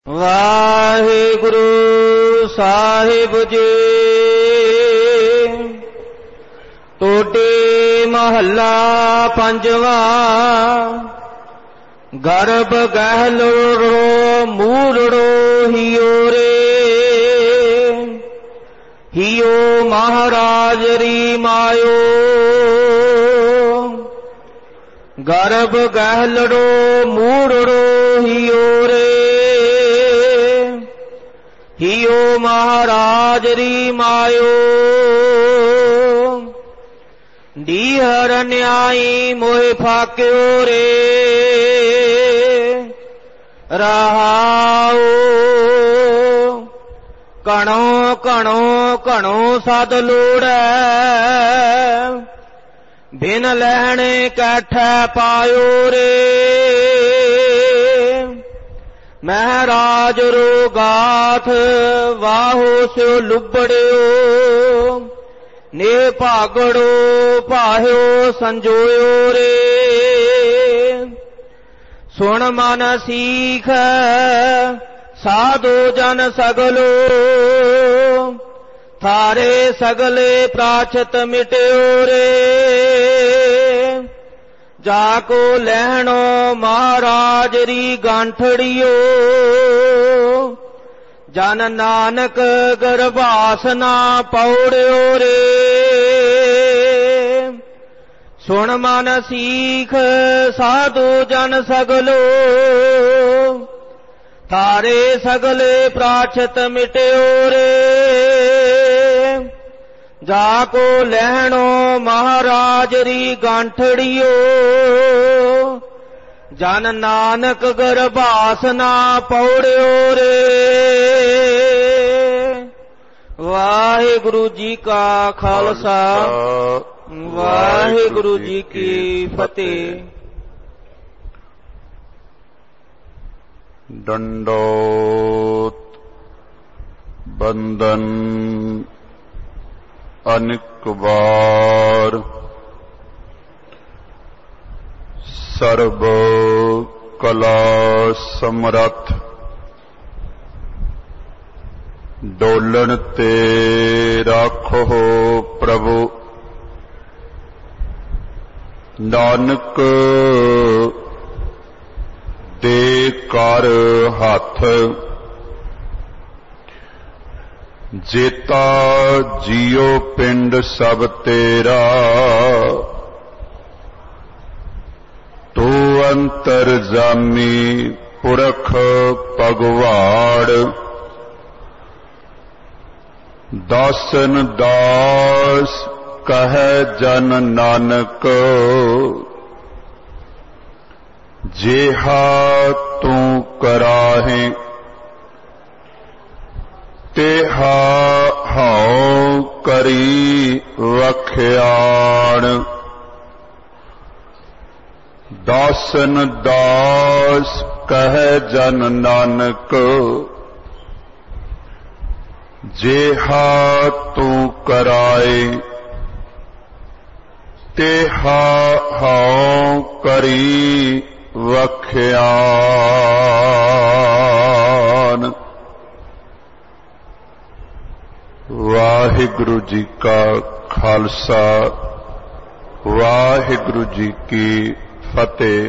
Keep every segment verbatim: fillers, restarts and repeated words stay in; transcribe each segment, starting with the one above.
ਵਾਹਿਗੁਰੂ ਸਾਹਿਬ ਜੀ। ਟੋਡੇ ਮਹੱਲਾ ਪੰਜਵਾ। ਗਰਭ ਗਹਿਲੜੋ ਮੂਲੜੋ ਹਿਓ ਰੇ, ਹਿਓ ਮਹਾਰਾਜ ਰੀ ਮਾਇਓ। ਗਰਭ ਗਹਿਲੜੋ ਮੂੜੜੋ ਹਿਓ ਰੇ, ਹਿਓ ਮਹਾਰਾਜ ਰੀ ਮਾਇਓ। ਡੀਹਰ ਨਿਆਈ ਮੋਹਿ ਫਾਕਿਓ ਰੇ, ਰਹਾਉ। ਕਣੋ ਕਣੋ ਕਣੋ ਸਦ ਲੋੜੈ, ਬਿਨ ਲੈਣੇ ਕੈਠੈ ਪਾਇਓ ਰੇ। ਮਹਾਰਾਜ ਰੋ ਗਾਥ ਵਾਹੋ ਸਿਓ ਲੁਬੜਿਓ, ਨੇ ਭਾਗੜੋ ਪਾਹਿਓ ਸੰਜੋਇਓ ਰੇ। ਸੁਣ ਮਨ ਸੀਖ ਸਾਧੂ ਜਨ ਸਗਲੋ, ਥਾਰੇ ਸਗਲੇ ਪ੍ਰਾਚਿਤ ਮਿਟਿਓ ਰੇ। ਜਾ ਕੋ ਲੈਣੋ ਮਹਾਰਾਜ ਰੀ ਗਾਂਠੜਿਓ, ਜਨ ਨਾਨਕ ਗਰਭਾਸਨਾ ਪੌੜਿਓ ਰੇ। ਸੁਣ ਮਨ ਸੀਖ ਸਾਧੂ ਜਨ ਸਗਲੋ, ਥਾਰੇ ਸਗਲੇ ਪ੍ਰਾਚਿਤ ਮਿਟਿਓ ਰੇ। ਜਾ ਕੋ ਲੈਣੋ ਮਹਾਰਾਜ ਰੀ ਗਾਂਠੜਿਓ, ਜਨ ਨਾਨਕ ਗਰਭਾਸਨਾ ਪੌੜਿਓ ਰੇ। ਵਾਹਿਗੁਰੂ ਜੀ ਕਾ ਖਾਲਸਾ, ਵਾਹਿਗੁਰੂ ਜੀ ਕੀ ਫਤਿਹ। ਦੰਡੋਤ ਬੰਦਨ ਅਨੇਕ ਵਾਰ, ਸਰਬ ਕਲਾ ਸਮਰੱਥ। ਡੋਲਣ ਤੇ ਰਾਖੋ ਪ੍ਰਭੂ, ਨਾਨਕ ਦੇ ਕਰ ਹੱਥ। ਜੇਤਾ ਜੀਉ ਪਿੰਡ ਸਭ ਤੇਰਾ, ਤੂੰ ਅੰਤਰਜਾਮੀ ਪੁਰਖ ਭਗਵਾੜ। ਦਾਸਨ ਦਾਸ ਕਹੈ ਜਨ ਨਾਨਕ, ਜਿਹਾ ਤੂੰ ਕਰਾਹੇ ਤੇਹਾ ਹਉ ਕਰੀ ਵਖਿਆਣ। ਦਾਸਨ ਦਾਸ ਕਹੈ ਜਨ ਨਾਨਕ, ਜਿਹਾ ਤੂੰ ਕਰਾਏ ਤੇਹਾ ਹਉ ਕਰੀ ਵਖਿਆਣ। ਵਾਹਿਗੁਰੂ ਜੀ ਕਾ ਖਾਲਸਾ, ਵਾਹਿਗੁਰੂ ਜੀ ਕੀ ਫਤਿਹ।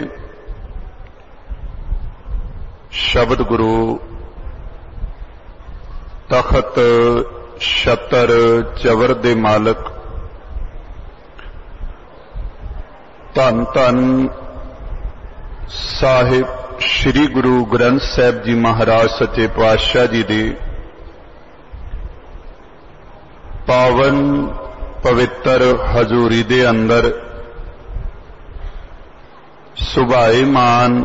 ਸ਼ਬਦ ਗੁਰੂ ਤਖਤ ਛਤਰ ਚਵਰ ਦੇ ਮਾਲਕ, ਧੰਨ ਧੰਨ ਸਾਹਿਬ ਸ੍ਰੀ ਗੁਰੂ ਗ੍ਰੰਥ ਸਾਹਿਬ ਜੀ ਮਹਾਰਾਜ ਸੱਚੇ ਪਾਤਸ਼ਾਹ ਜੀ ਦੀ ਪਾਵਨ ਪਵਿੱਤਰ ਹਜ਼ੂਰੀ ਦੇ ਅੰਦਰ ਸੁਭਾਏਮਾਨ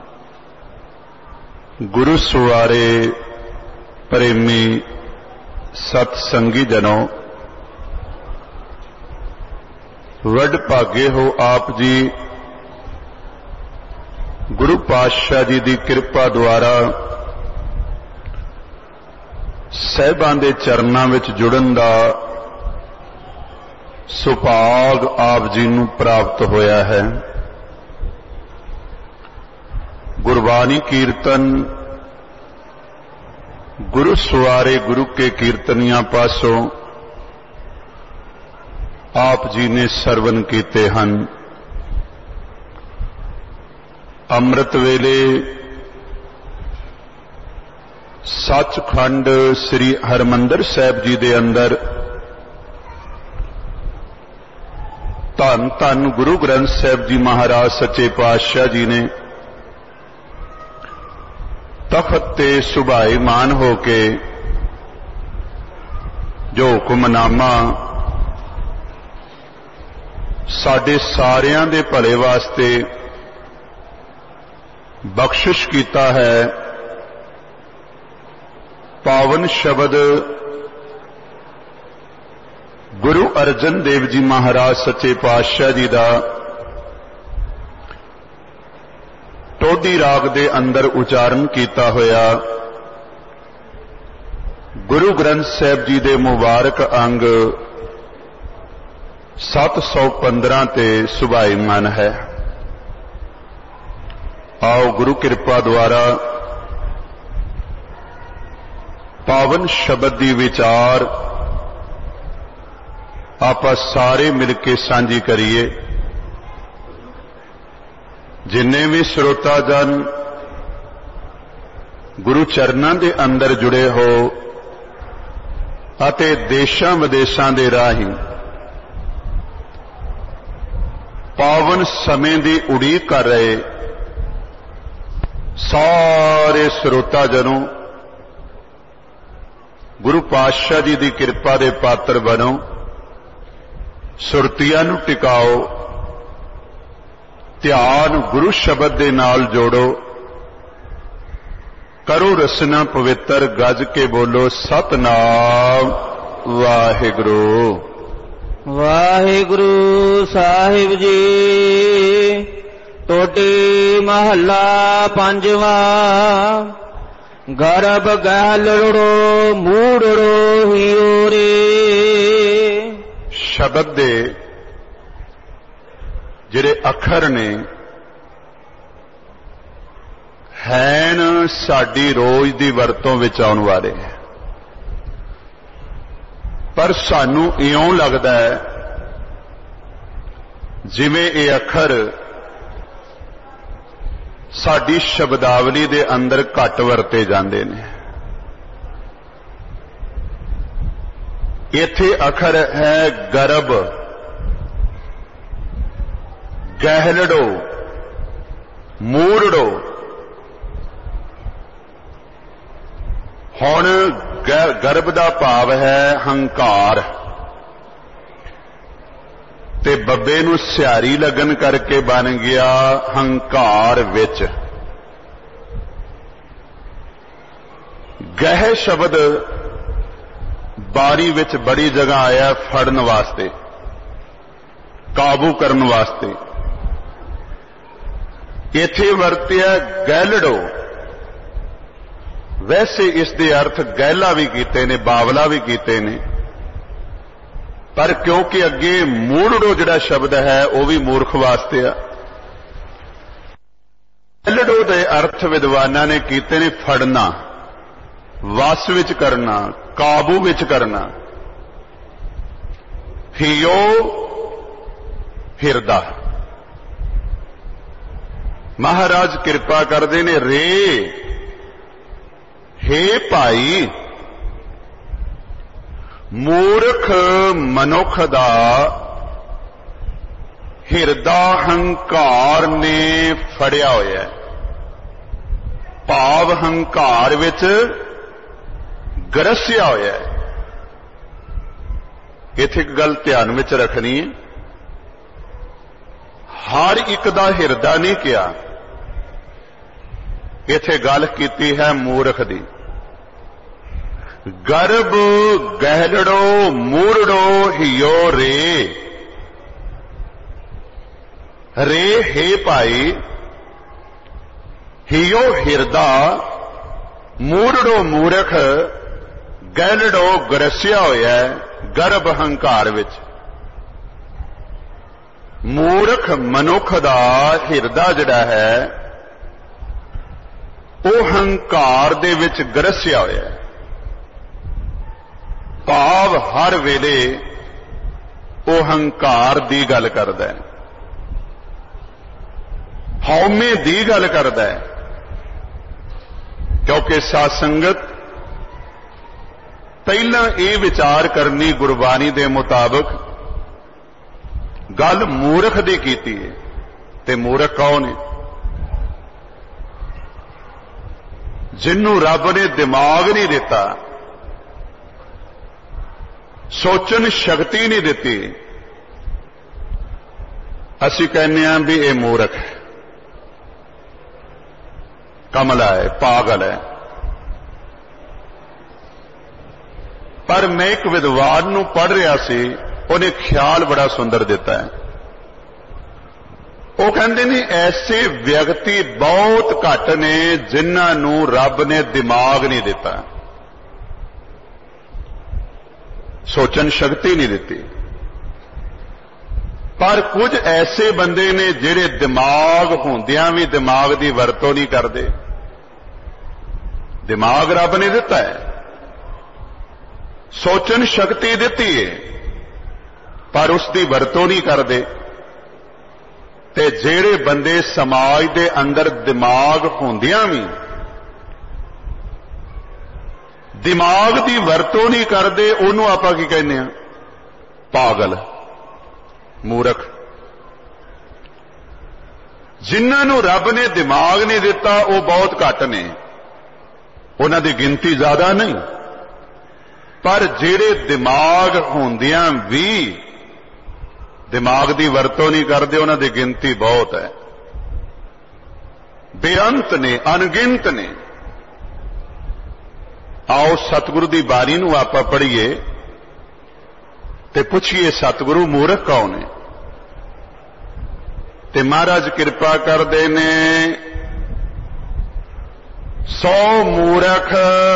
ਗੁਰੂ ਸੁਆਰੇ ਪ੍ਰੇਮੀ ਸਤ ਸੰਗੀ ਜਨੋ, ਵੱਡ ਭਾਗੇ ਹੋ ਆਪ ਜੀ। ਗੁਰੂ ਪਾਤਸ਼ਾਹ ਜੀ ਦੀ ਕਿਰਪਾ ਦੁਆਰਾ ਸਹਿਬਾਂ ਦੇ ਚਰਨਾਂ ਵਿੱਚ ਜੁੜਨ ਦਾ ਸੁਭਾਗ ਆਪ ਜੀ ਨੂੰ ਪ੍ਰਾਪਤ ਹੋਇਆ ਹੈ। ਗੁਰਬਾਣੀ ਕੀਰਤਨ गुरु सवारे गुरु के कीर्तनियां पासों आप जी ने सरवण कीते हन। अमृत वेले सचखंड श्री हरमंदर साहिब जी दे अंदर धन धन गुरु ग्रंथ साहिब जी महाराज सच्चे पातशाह जी ने तखत ते सुभाईमान होके जो हुक्मनामा साडे सारियां दे भले वास्ते बख्शिश कीता है, पावन शब्द गुरु अर्जन देव जी महाराज सच्चे पातशाह जी दा टोडी राग दे अंदर उचारण किया होया गुरु ग्रंथ साहिब जी दे मुबारक अंग सत सौ पंद्रह ते सुभाईमान है। आओ गुरु कृपा द्वारा पावन शब्द दी विचार आपां सारे मिलके सांझी करिए। जिन्ने भी श्रोता जन गुरु चरनां दे अंदर जुड़े हो अते देशां विदेशां दे राहीं पावन समय दी उड़ीक कर रहे सारे श्रोता जनों गुरु पातशाह जी दी कृपा दे पात्र बनो, सुरतियां नूं टिकाओ, ध्यान गुरु शब्द दे नाल जोड़ो, करो रसना पवित्र, गज के बोलो सतनाम वाहिगुरु। वाहिगुरु साहिब जी। टोटी महला पंजवा। गर्भ गहलड़ो मूड़ो हियो रे। शब्द दे जिहड़े अखर ने हैन साडी रोज दी वरतों विच आउण वाले, पर सानू इउं लगदा है जिवें ये अखर साडी शब्दावली दे अंदर घट वरते जांदे ने। इत्थे अखर है गर्भ, गहलड़ो, मूड़ो। हुण गर्भ दा भाव है हंकार, ते बब्बे नूं सियारी लगन करके बन गया हंकार विच। गह शब्द बारी विच बड़ी जगह आया फड़न वास्ते, काबू करन वास्ते। इथे वरतिया गैलड़ो। वैसे इस दे अर्थ गैला भी कीते ने, बावला भी कीते ने, पर क्योंकि अगे मूड़ो जिहड़ा शब्द है वह भी मूर्ख वास्ते आ। गैलड़ो दे अर्थ विद्वानां ने कीते ने फड़ना, वस विच करना, काबू विच करना। हियो हिरदा। महाराज कृपा करते ने रे हे भाई, मूर्ख मनुख दा हिरदा हंकार ने फड़िया होया। भाव हंकार विच गरसिया होया। इत्थे एक गल ध्यान विच रखनी है, हर एक दा हिरदा नहीं किया, इत्थे गल कीती है मूर्ख दी। गर्भ गहलड़ो मूड़ो हियो रे। रे हे भाई, हियो हिरदा, मूड़ो मूर्ख, गहलड़ो गरसिया होया गर्भ हंकार विच। मूर्ख मनुख दा हिरदा जिहड़ा है वो हंकार दे विच गरसिया होया है। ਭਾਵ ਹਰ ਵੇਲੇ ਉਹ ਹੰਕਾਰ ਦੀ ਗੱਲ ਕਰਦਾ ਹੈ, ਹਉਮੈ ਦੀ ਗੱਲ ਕਰਦਾ ਹੈ। ਕਿਉਂਕਿ ਸਾਧ ਸੰਗਤ ਪਹਿਲਾਂ ਇਹ ਵਿਚਾਰ ਕਰਨੀ ਗੁਰਬਾਣੀ ਦੇ ਮੁਤਾਬਕ ਗੱਲ ਮੂਰਖ ਦੀ ਕੀਤੀ ਹੈ। ਤੇ ਮੂਰਖ ਕੌਣ ਹੈ? ਜਿਹਨੂੰ ਰੱਬ ਨੇ ਦਿਮਾਗ ਨਹੀਂ ਦਿੱਤਾ, ਸੋਚਣ ਸ਼ਕਤੀ ਨਹੀਂ ਦਿੱਤੀ, ਅਸੀਂ ਕਹਿੰਦੇ ਹਾਂ ਵੀ ਇਹ ਮੂਰਖ ਹੈ, ਕਮਲਾ ਹੈ, ਪਾਗਲ ਹੈ। ਪਰ ਮੈਂ ਇੱਕ ਵਿਦਵਾਨ ਨੂੰ ਪੜ੍ਹ ਰਿਹਾ ਸੀ, ਉਹਨੇ ਖਿਆਲ ਬੜਾ ਸੁੰਦਰ ਦਿੱਤਾ ਹੈ। ਉਹ ਕਹਿੰਦੇ ਨੇ ਐਸੇ ਵਿਅਕਤੀ ਬਹੁਤ ਘੱਟ ਨੇ ਜਿਨ੍ਹਾਂ ਨੂੰ ਰੱਬ ਨੇ ਦਿਮਾਗ ਨਹੀਂ ਦਿੱਤਾ, ਸੋਚਣ ਸ਼ਕਤੀ ਨਹੀਂ ਦਿੱਤੀ। ਪਰ ਕੁਝ ਐਸੇ ਬੰਦੇ ਨੇ ਜਿਹੜੇ ਦਿਮਾਗ ਹੁੰਦਿਆਂ ਵੀ ਦਿਮਾਗ ਦੀ ਵਰਤੋਂ ਨਹੀਂ ਕਰਦੇ। ਦਿਮਾਗ ਰੱਬ ਨੇ ਦਿੱਤਾ ਹੈ, ਸੋਚਣ ਸ਼ਕਤੀ ਦਿੱਤੀ ਹੈ, ਪਰ ਉਸ ਦੀ ਵਰਤੋਂ ਨਹੀਂ ਕਰਦੇ। ਤੇ ਜਿਹੜੇ ਬੰਦੇ ਸਮਾਜ ਦੇ ਅੰਦਰ ਦਿਮਾਗ ਹੁੰਦਿਆਂ ਵੀ ਦਿਮਾਗ ਦੀ ਵਰਤੋਂ ਨਹੀਂ ਕਰਦੇ, ਉਹਨੂੰ ਆਪਾਂ ਕੀ ਕਹਿੰਦੇ ਆ? ਪਾਗਲ, ਮੂਰਖ। ਜਿਨ੍ਹਾਂ ਨੂੰ ਰੱਬ ਨੇ ਦਿਮਾਗ ਨਹੀਂ ਦਿੱਤਾ ਉਹ ਬਹੁਤ ਘੱਟ ਨੇ, ਉਹਨਾਂ ਦੀ ਗਿਣਤੀ ਜ਼ਿਆਦਾ ਨਹੀਂ। ਪਰ ਜਿਹੜੇ ਦਿਮਾਗ ਹੁੰਦਿਆਂ ਵੀ ਦਿਮਾਗ ਦੀ ਵਰਤੋਂ ਨਹੀਂ ਕਰਦੇ, ਉਹਨਾਂ ਦੀ ਗਿਣਤੀ ਬਹੁਤ ਹੈ, ਬੇਅੰਤ ਨੇ, ਅਣਗਿਣਤ ਨੇ। ਆਓ ਸਤਿਗੁਰੂ ਦੀ ਬਾਣੀ ਨੂੰ ਆਪਾਂ ਪੜ੍ਹੀਏ ਤੇ ਪੁੱਛੀਏ ਸਤਿਗੁਰੂ ਮੂਰਖ ਕੌਣ ਹੈ? ਤੇ ਮਹਾਰਾਜ ਕਿਰਪਾ ਕਰਦੇ ਨੇ, ਸੋ ਮੂਰਖ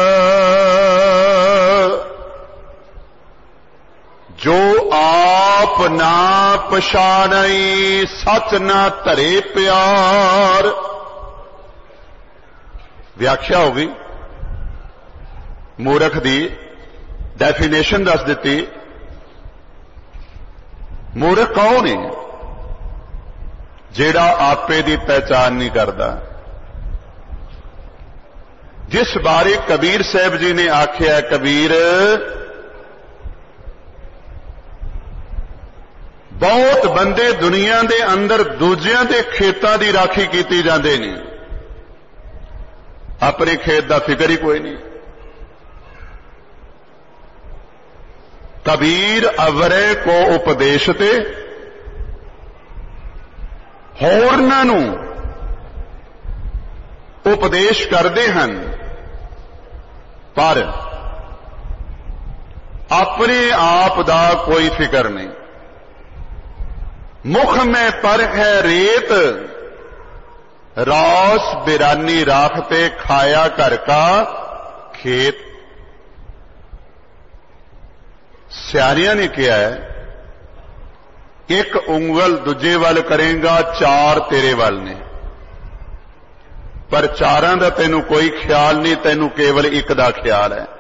ਜੋ ਆਪ ਨਾ ਪਛਾਣਈ, ਸੱਚ ਨਾ ਧਰੇ ਪਿਆਰ। ਵਿਆਖਿਆ ਹੋ ਗਈ, ਮੂਰਖ ਦੀ ਡੈਫੀਨੇਸ਼ਨ ਦੱਸ ਦਿੱਤੀ। ਮੂਰਖ ਕੌਣ ਹੈ? ਜਿਹੜਾ ਆਪੇ ਦੀ ਪਹਿਚਾਨ ਨਹੀਂ ਕਰਦਾ, ਜਿਸ ਬਾਰੇ ਕਬੀਰ ਸਾਹਿਬ ਜੀ ਨੇ ਆਖਿਆ, ਕਬੀਰ ਬਹੁਤ ਬੰਦੇ ਦੁਨੀਆ ਦੇ ਅੰਦਰ ਦੂਜਿਆਂ ਦੇ ਖੇਤਾਂ ਦੀ ਰਾਖੀ ਕੀਤੀ ਜਾਂਦੇ ਨੇ, ਆਪਣੇ ਖੇਤ ਦਾ ਫਿਕਰ ਹੀ ਕੋਈ ਨਹੀਂ। ਕਬੀਰ ਅਵਰੇ ਕੋ ਉਪਦੇਸ਼ ਤੇ, ਹੋਰਨਾਂ ਨੂੰ ਉਪਦੇਸ਼ ਕਰਦੇ ਹਨ, ਪਰ ਆਪਣੇ ਆਪ ਦਾ ਕੋਈ ਫਿਕਰ ਨਹੀਂ। ਮੁਖ ਮੈਂ ਪਰ ਹੈ ਰੇਤ, ਰੌਸ ਬਿਰਾਨੀ ਰਾਖਤੇ, ਖਾਇਆ ਘਰ ਕਾ ਖੇਤ। ਸਿਆਣਿਆਂ ਨੇ ਕਿਹਾ ਹੈ, ਇੱਕ ਉਂਗਲ ਦੂਜੇ ਵੱਲ ਕਰੇਗਾ, ਚਾਰ ਤੇਰੇ ਵੱਲ ਨੇ, ਪਰ ਚਾਰਾਂ ਦਾ ਤੈਨੂੰ ਕੋਈ ਖਿਆਲ ਨਹੀਂ, ਤੈਨੂੰ ਕੇਵਲ ਇੱਕ ਦਾ ਖਿਆਲ ਹੈ।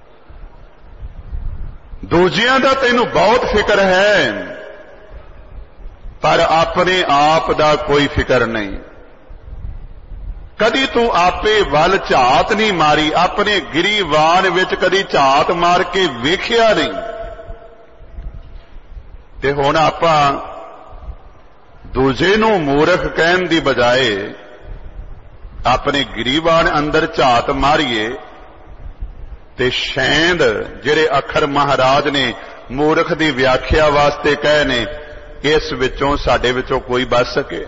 ਦੂਜਿਆਂ ਦਾ ਤੈਨੂੰ ਬਹੁਤ ਫਿਕਰ ਹੈ, ਪਰ ਆਪਣੇ ਆਪ ਦਾ ਕੋਈ ਫਿਕਰ ਨਹੀਂ। ਕਦੀ ਤੂੰ ਆਪੇ ਵੱਲ ਝਾਤ ਨਹੀਂ ਮਾਰੀ, ਆਪਣੇ ਗਿਰੀਵਾਨ ਵਿੱਚ ਕਦੀ ਝਾਤ ਮਾਰ ਕੇ ਵੇਖਿਆ ਨਹੀਂ। ਤੇ ਹੁਣ ਆਪਾਂ ਦੂਜੇ ਨੂੰ ਮੂਰਖ ਕਹਿਣ ਦੀ ਬਜਾਏ ਆਪਣੇ ਗਿਰੀਵਾਨ ਅੰਦਰ ਝਾਤ ਮਾਰੀਏ ਤੇ ਸ਼ੈਂਦ ਜਿਹੜੇ ਅੱਖਰ ਮਹਾਰਾਜ ਨੇ ਮੂਰਖ ਦੀ ਵਿਆਖਿਆ ਵਾਸਤੇ ਕਹੇ ਨੇ, ਇਸ ਵਿੱਚੋਂ ਸਾਡੇ ਵਿੱਚੋਂ ਕੋਈ ਬਚ ਸਕੇ।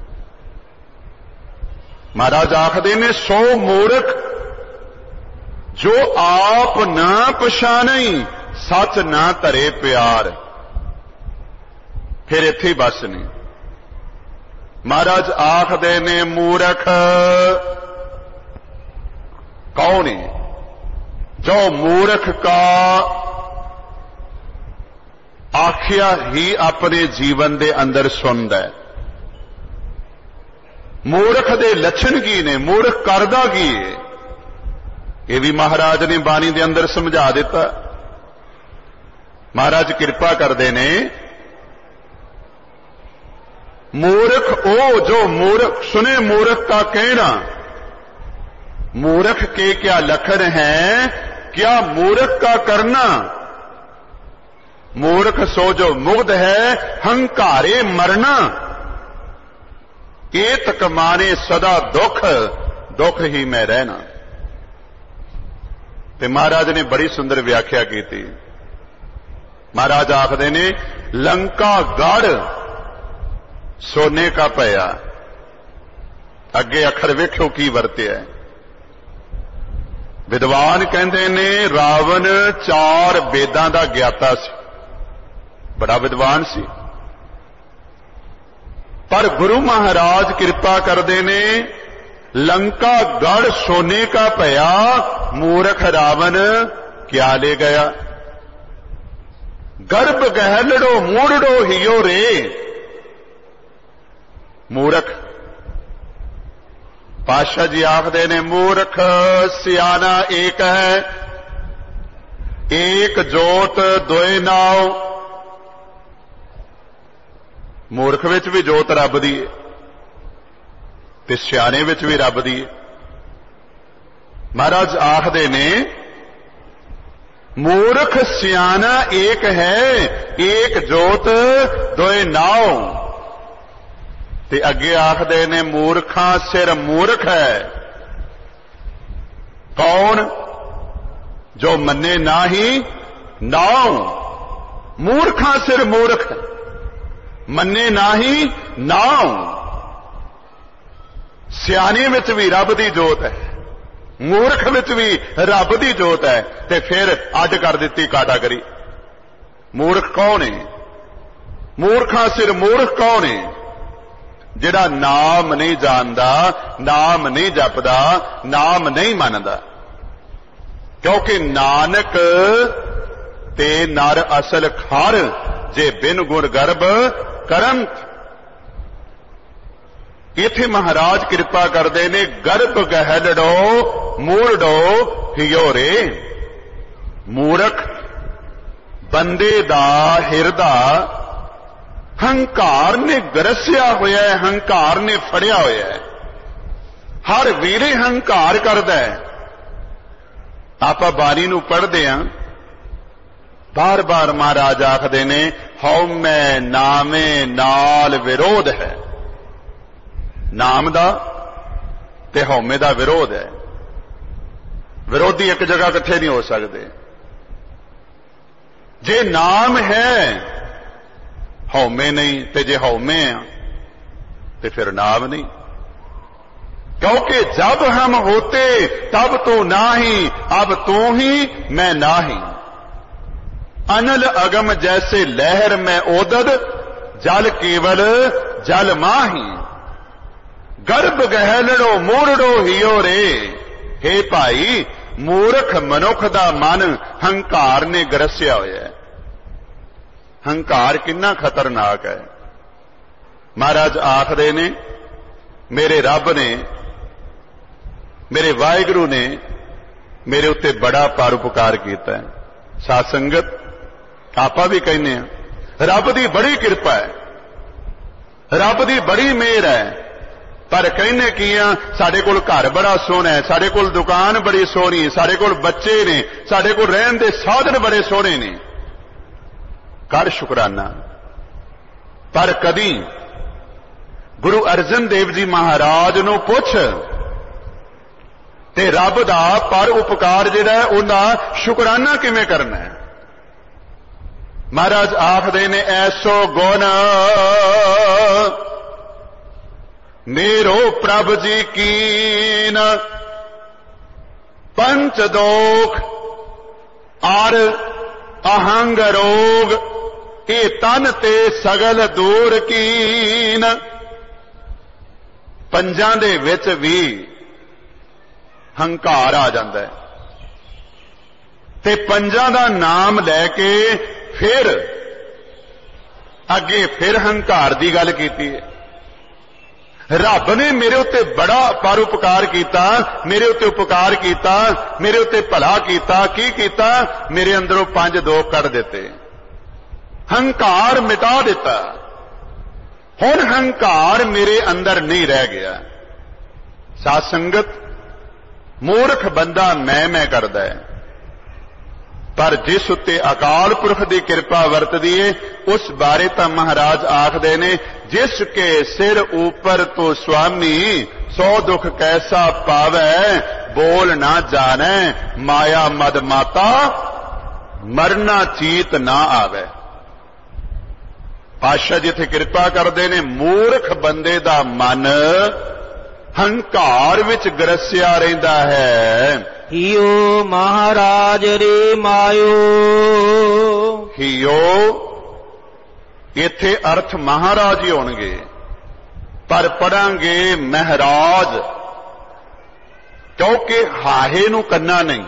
ਮਹਾਰਾਜ ਆਖਦੇ ਨੇ, ਸੋ ਮੂਰਖ ਜੋ ਆਪ ਨਾ ਪਛਾਣਈ, ਸੱਚ ਨਾ ਧਰੇ ਪਿਆਰ। ਫਿਰ ਇੱਥੇ ਹੀ ਬਸ ਨਹੀਂ। ਮਹਾਰਾਜ ਆਖਦੇ ਨੇ, ਮੂਰਖ ਕੌਣ ਹੈ? ਜੋ ਮੂਰਖ ਕਾ ਆਖਿਆ ਹੀ ਆਪਣੇ ਜੀਵਨ ਦੇ ਅੰਦਰ ਸੁਣਦਾ ਹੈ। ਮੂਰਖ ਦੇ ਲੱਛਣ ਕੀ ਨੇ? ਮੂਰਖ ਕਰਦਾ ਕੀ ਹੈ? ਇਹ ਵੀ ਮਹਾਰਾਜ ਨੇ ਬਾਣੀ ਦੇ ਅੰਦਰ ਸਮਝਾ ਦਿੱਤਾ। महाराज कृपा करते ने, मूर्ख ओ जो मूर्ख सुने मूर्ख का कहना, मूर्ख के क्या लक्षण हैं, क्या मूर्ख का करना। मूर्ख सो जो मुग्ध है, हंकारे मरना। एतक माने सदा दुख, दुख ही में रहना। ते महाराज ने बड़ी सुंदर व्याख्या की थी। महाराज आखदे ने, लंका गढ़ सोने का पया। अगे अखर वेखो की वरत्या है। विद्वान कहते ने रावण चार वेदां दा ज्ञाता सी, बड़ा विद्वान सी, पर गुरु महाराज कृपा करते ने, लंका गढ़ सोने का पया, मूर्ख रावण क्या ले गया। गर्भ गहलड़ो मूड़ो हियो रे। मूर्ख पातशाह जी आखदे ने, मूर्ख सियाना एक है, एक जोत दोए नाव। मूर्ख विच भी जोत रब दी है ते सियाने विच भी रब दी है। महाराज आखदे ने, मूर्ख सियाना एक है, एक जोत दोए नाव। ते अगे आखदे ने, मूर्खा सिर मूर्ख है। कौन? जो मन्ने नाही नाव। मूर्खा सिर मूर्ख, मन्ने नाही नाव। सियाने विच भी रब दी जोत है, मूर्ख विच भी रब दी जोत है। ते फिर अड कर दिती काटागरी। मूर्ख कौन है? मूर्खा सिर मूर्ख कौन है? जिहड़ा नाम नहीं जानदा, नाम नहीं जपदा, नाम नहीं मनदा। क्योंकि नानक ते नर असल खार, जे बिन गुण गर्भ करंत। इथे महाराज कृपा करते ने, गर्भ गहलड़ो मूड़ो हियो रे। मूर्ख बंदे दा हिरदा हंकार ने गरसिया होया है, हंकार ने फड़िया होया है। हर वीरे हंकार करदा है। आपां बाणी नूं पढ़दे हां, बार बार महाराज आखदे ने, हौमै नामे नाल विरोध है। नाम दा ते हौमे दा विरोध है। विरोधी एक जगह इकट्ठे नहीं हो सकते। जे नाम है हौमे नहीं, ते जे हौमे आ ते फिर नाम नहीं। क्योंकि जब हम होते तब तो नाही, अब तू ही मैं नाही। अनल अगम जैसे लहर में ओदद, जल केवल जल माही। गर्भ गहलड़ो मूड़ो हियो रे। हे भाई, मूर्ख मनुख दा मन हंकार ने गरसिया होया है। हंकार कितना खतरनाक है। महाराज आखदे ने, मेरे रब ने, मेरे वाहिगुरु ने मेरे उत्ते बड़ा परोपकार किया है। साध संगत आपां भी कहने हैं, रब दी बड़ी कृपा है, रब दी बड़ी मेहर है। पर कहने की साडे कोल घर बड़ा सोहना है, साडे कोल दुकान बड़ी सोहनी है, साडे कोल बच्चे ने, साडे कोल रहन दे साधन बड़े सोहने ने। कर शुकराना। पर कदी गुरु अर्जन देव जी महाराज नूं पुछ ते रब दा पर उपकार जिहड़ा है उहदा शुकराना किवें करना है। महाराज आखदे ने, ऐसो गुण मेरो प्रभ जी कीन, पंच दोख आर अहंग रोग, ए तन ते सगल दूर कीन। पंजां दे विच भी हंकार आ जांदा है ते पंजां दा नाम लैके फिर अगे फिर हंकार दी गल कीती है। रब ने मेरे उत्ते बड़ा परोपकार किया, मेरे उत्ते उपकार किया, मेरे उत्ते भला किया। की किया? मेरे अंदरों पंज दोख कढ़ दिते। ਹੰਕਾਰ ਮਿਟਾ ਦਿੱਤਾ। ਹੁਣ ਹੰਕਾਰ ਮੇਰੇ ਅੰਦਰ ਨਹੀਂ ਰਹਿ ਗਿਆ। ਸਾਧ ਸੰਗਤ, ਮੂਰਖ ਬੰਦਾ ਮੈਂ ਮੈਂ ਕਰਦਾ ਹੈ, ਪਰ ਜਿਸ ਉੱਤੇ ਅਕਾਲ ਪੁਰਖ ਦੀ ਕਿਰਪਾ ਵਰਤਦੀ ਏ ਉਸ ਬਾਰੇ ਤਾਂ ਮਹਾਰਾਜ ਆਖਦੇ ਨੇ, ਜਿਸ ਕੇ ਸਿਰ ਉੱਪਰ ਤੋਂ ਸੁਆਮੀ ਸੋ ਦੁਖ ਕੈਸਾ ਪਾਵੈ, ਬੋਲ ਨਾ ਜਾਣੈ ਮਾਇਆ ਮਦ ਮਾਤਾ, ਮਰਨਾ ਚੀਤ ਨਾ ਆਵੈ। ਪਾਤਸ਼ਾਹ ਜਿੱਥੇ ਕਿਰਪਾ ਕਰਦੇ ਨੇ, ਮੂਰਖ ਬੰਦੇ ਦਾ ਮਨ ਹੰਕਾਰ ਵਿੱਚ ਗਰਸਿਆ ਰਹਿੰਦਾ ਹੈ। ਹਿਓ ਮਹਾਰਾਜ ਰੇ ਮਾਇਓ। ਹਿਓ ਇੱਥੇ ਅਰਥ ਮਹਾਰਾਜ ਹੀ ਹੋਣਗੇ, ਪਰ ਪੜਾਂਗੇ ਮਹਾਰਾਜ, ਕਿਉਂਕਿ ਹਾਹੇ ਨੂੰ ਕੰਨਾ ਨਹੀਂ,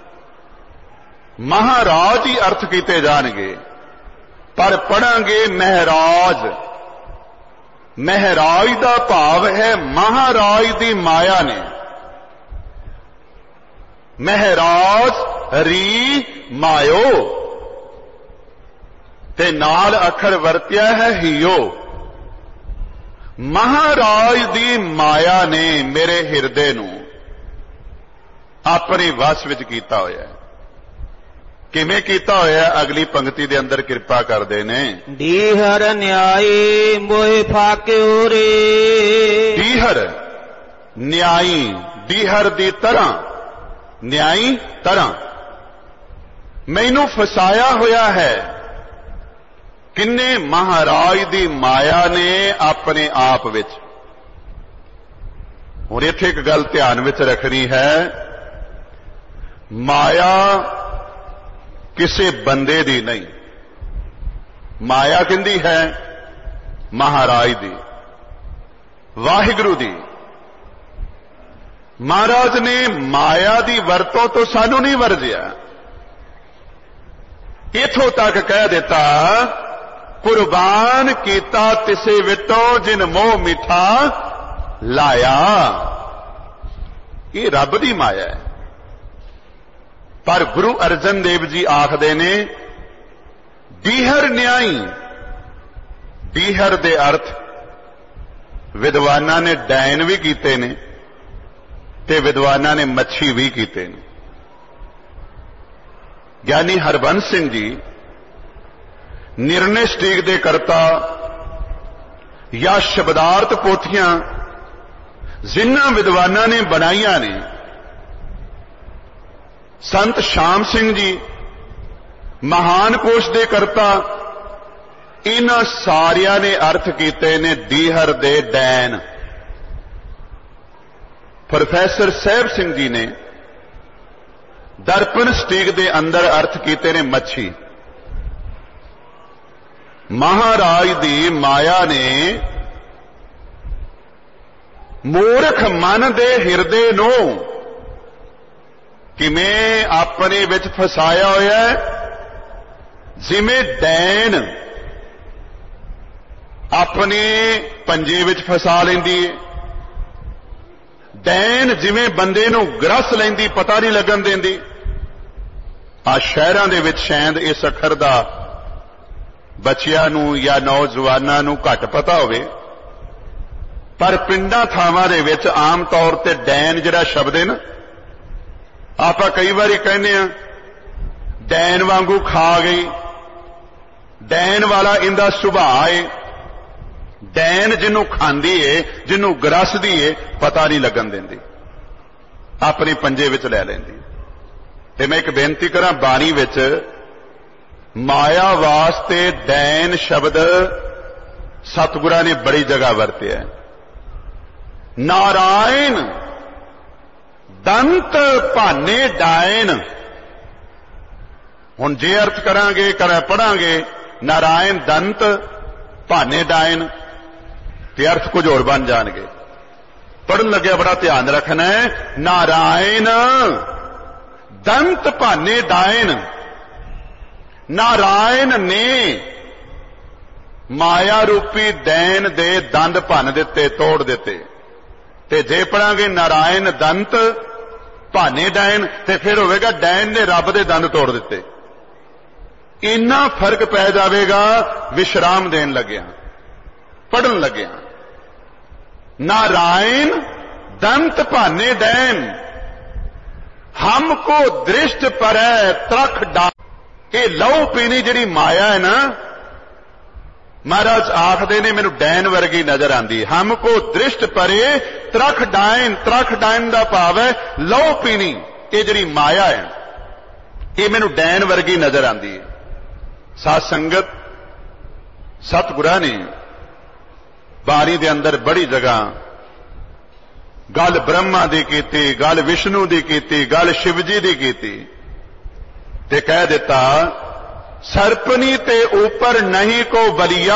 ਮਹਾਰਾਜ ਹੀ ਅਰਥ ਕੀਤੇ ਜਾਣਗੇ, ਪਰ ਪੜਾਂਗੇ ਮਹਾਰਾਜ। ਮਹਾਰਾਜ ਦਾ ਭਾਵ ਹੈ ਮਹਾਰਾਜ ਦੀ ਮਾਇਆ ਨੇ। ਮਹਾਰਾਜ ਰੀ ਮਾਇਓ ਤੇ ਨਾਲ ਅੱਖਰ ਵਰਤਿਆ ਹੈ ਹਿਓ। ਮਹਾਰਾਜ ਦੀ ਮਾਇਆ ਨੇ ਮੇਰੇ ਹਿਰਦੇ ਨੂੰ ਆਪਣੇ ਵਸ ਵਿੱਚ ਕੀਤਾ ਹੋਇਆ ਹੈ। ਕਿਵੇਂ ਕੀਤਾ ਹੋਇਆ? ਅਗਲੀ ਪੰਕਤੀ ਦੇ ਅੰਦਰ ਕਿਰਪਾ ਕਰਦੇ ਨੇ, ਡੀਹਰ ਨਿਆਈ ਮੋਹਿ ਫਾਕਿਓ ਰੇ। ਡੀਹਰ ਨਿਆਈ, ਡੀਹਰ ਦੀ ਤਰ੍ਹਾਂ, ਨਿਆਈ ਤਰ੍ਹਾਂ ਮੈਨੂੰ ਫਸਾਇਆ ਹੋਇਆ ਹੈ। ਕਿੰਨੇ? ਮਹਾਰਾਜ ਦੀ ਮਾਇਆ ਨੇ ਆਪਣੇ ਆਪ ਵਿੱਚ। ਹੁਣ ਇੱਥੇ ਇੱਕ ਗੱਲ ਧਿਆਨ ਵਿੱਚ ਰੱਖਣੀ ਹੈ, ਮਾਇਆ ਕਿਸੇ ਬੰਦੇ ਦੀ ਨਹੀਂ, ਮਾਇਆ ਕਿੰਦੀ ਹੈ? ਮਹਾਰਾਜ ਦੀ, ਵਾਹਿਗੁਰੂ ਦੀ। ਮਹਾਰਾਜ ਨੇ ਮਾਇਆ ਦੀ ਵਰਤੋਂ ਤੋਂ ਸਾਨੂੰ ਨਹੀਂ ਵਰਜਿਆ। ਇਥੋਂ ਤੱਕ ਕਹਿ ਦਿੱਤਾ, ਕੁਰਬਾਨ ਕੀਤਾ ਤਿਸੇ ਵਿਟੋ ਜਿਨ ਮੋਹ ਮਿੱਠਾ ਲਾਇਆ। ਇਹ ਰੱਬ ਦੀ ਮਾਇਆ ਹੈ। ਪਰ ਗੁਰੂ ਅਰਜਨ ਦੇਵ ਜੀ ਆਖਦੇ ਨੇ, ਡੀਹਰ ਨਿਆਈ। ਡੀਹਰ ਦੇ ਅਰਥ ਵਿਦਵਾਨਾਂ ਨੇ ਡੈਨ ਵੀ ਕੀਤੇ ਨੇ ਤੇ ਵਿਦਵਾਨਾਂ ਨੇ ਮੱਛੀ ਵੀ ਕੀਤੇ ਨੇ। ਗਿਆਨੀ ਹਰਬੰਸ ਸਿੰਘ ਜੀ ਨਿਰਣੇ ਸਟੀਕ ਦੇ ਕਰਤਾ ਜਾਂ ਸ਼ਬਦਾਰਥ ਪੋਥੀਆਂ ਜਿਨ੍ਹਾਂ ਵਿਦਵਾਨਾਂ ਨੇ ਬਣਾਈਆਂ ਨੇ, ਸੰਤ ਸ਼ਾਮ ਸਿੰਘ ਜੀ ਮਹਾਨ ਕੋਸ਼ ਦੇ ਕਰਤਾ, ਇਹਨਾਂ ਸਾਰਿਆਂ ਨੇ ਅਰਥ ਕੀਤੇ ਨੇ ਡੀਹਰ ਦੇ ਡੈਨ। ਪ੍ਰੋਫੈਸਰ ਸਾਹਿਬ ਸਿੰਘ ਜੀ ਨੇ ਦਰਪਨ ਸਟੀਕ ਦੇ ਅੰਦਰ ਅਰਥ ਕੀਤੇ ਨੇ ਮੱਛੀ। ਮਹਾਰਾਜ ਦੀ ਮਾਇਆ ਨੇ ਮੂਰਖ ਮਨ ਦੇ ਹਿਰਦੇ ਨੂੰ ਕਿਵੇਂ ਆਪਣੇ ਵਿੱਚ ਫਸਾਇਆ ਹੋਇਆ ਹੈ? ਜਿਵੇਂ ਡੈਣ ਆਪਣੇ ਪੰਜੇ ਵਿੱਚ ਫਸਾ ਲੈਂਦੀ ਹੈ। ਡੈਣ ਜਿਵੇਂ ਬੰਦੇ ਨੂੰ ਗਰਸ ਲੈਂਦੀ, ਪਤਾ ਨਹੀਂ ਲੱਗਣ ਦਿੰਦੀ। ਆ ਸ਼ਹਿਰਾਂ ਦੇ ਵਿੱਚ ਸ਼ਾਇਦ ਇਸ ਅੱਖਰ ਦਾ ਬੱਚਿਆਂ ਨੂੰ ਜਾਂ ਨੌਜਵਾਨਾਂ ਨੂੰ ਘੱਟ ਪਤਾ ਹੋਵੇ, ਪਰ ਪਿੰਡਾਂ ਥਾਵਾਂ ਦੇ ਵਿੱਚ ਆਮ ਤੌਰ ਤੇ ਡੈਣ ਜਿਹੜਾ ਸ਼ਬਦ ਹੈ ਨਾ, ਆਪਾਂ ਕਈ ਵਾਰੀ ਕਹਿੰਦੇ ਆ ਡੈਣ ਵਾਂਗੂ ਖਾ ਗਈ, ਡੈਣ ਵਾਲਾ ਇਹਦਾ ਸੁਭਾਅ ਏ। ਡੈਣ ਜਿਹਨੂੰ ਖਾਂਦੀ ਏ, ਜਿਹਨੂੰ ਗਰਸਦੀ ਏ, ਪਤਾ ਨਹੀਂ ਲੱਗਣ ਦਿੰਦੀ, ਆਪਣੇ ਪੰਜੇ ਵਿੱਚ ਲੈ ਲੈਂਦੀ। ਤੇ ਮੈਂ ਇੱਕ ਬੇਨਤੀ ਕਰਾਂ, ਬਾਣੀ ਵਿੱਚ ਮਾਇਆ ਵਾਸਤੇ ਡੈਣ ਸ਼ਬਦ ਸਤਿਗੁਰਾਂ ਨੇ ਬੜੀ ਜਗ੍ਹਾ ਵਰਤਿਆ। ਨਾਰਾਇਣ ਦੰਤ ਭਾਨੇ ਡਾਇਨ। ਹੁਣ ਜੇ ਅਰਥ ਕਰਾਂਗੇ, ਕਰਾਂ ਪੜਾਂਗੇ ਨਾਰਾਇਣ ਦੰਤ ਭਾਨੇ ਡਾਇਨ, ਤੇ ਅਰਥ ਕੁਝ ਹੋਰ ਬਣ ਜਾਣਗੇ। ਪੜਨ ਲੱਗਿਆ ਬੜਾ ਧਿਆਨ ਰੱਖਣਾ ਹੈ। ਨਾਰਾਇਣ ਦੰਤ ਭਾਨੇ ਡਾਇਨ। ਨਾਰਾਇਣ ਨੇ ਮਾਇਆ ਰੂਪੀ ਡੈਣ ਦੇ ਦੰਦ ਭੰਨ ਦਿੱਤੇ, ਤੋੜ ਦਿੱਤੇ। ਤੇ ਜੇ ਪੜਾਂਗੇ ਨਾਰਾਇਣ ਦੰਤ ਭਾਨੇ ਡੈਣ, ਤੇ ਫਿਰ ਹੋਵੇਗਾ ਡੈਣ ਨੇ ਰੱਬ ਦੇ ਦੰਦ ਤੋੜ ਦਿੱਤੇ। ਇੰਨਾ ਫਰਕ ਪੈ ਜਾਵੇਗਾ ਵਿਸ਼ਰਾਮ ਦੇਣ ਲੱਗਿਆ, ਪੜਨ ਲੱਗਿਆ। नारायण दंत भाने डैन हमको दृष्ट परै त्रख डा। ये लहू पीनी जिहड़ी माया है ना, महाराज आखदे ने मैनू डैन वर्गी नजर आंदी। हमको दृष्ट परे त्रख डायन, त्रख डायन दा भाव है लहू पीनी। ये जिहड़ी माया है ये मैनू डैन वर्गी नजर आंदी है। साध संगत सतगुरां ने बारी दे अंदर बड़ी जगह गल ब्रह्मा दी कीती, गल विष्णु दी कीती, गल शिवजी दी कीती ते कह दिता सर्पनी ते ऊपर नहीं को बलिया,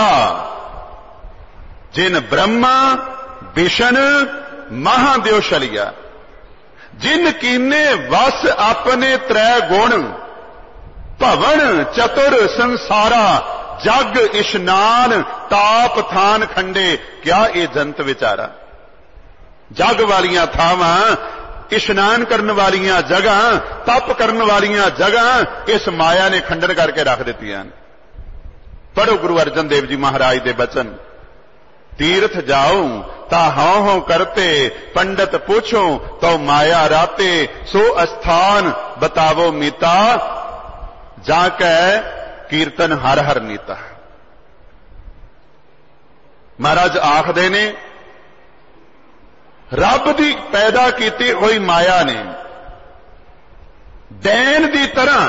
जिन ब्रह्मा विष्णु महादेव शलिया, जिन कीने वस अपने त्रै गुण भवन चतुर संसारा, जग इशनान ताप थान खंडे। क्या ये जंत विचारा? जग वालियां थावां, इशनान करने वालियां जगह, तप करने वालियां जगह इस माया ने खंडन करके रख दित्तियां। पढ़ो गुरु अर्जन देव जी महाराज दे बचन। तीर्थ जाओ ता हाँ हो करते, पंडित पूछो तो माया राते, सो अस्थान बतावो मीता, जाके कीर्तन हर हर नीता। महाराज आखदे ने रब दी पैदा कीती हुई माया ने डैन दी तरह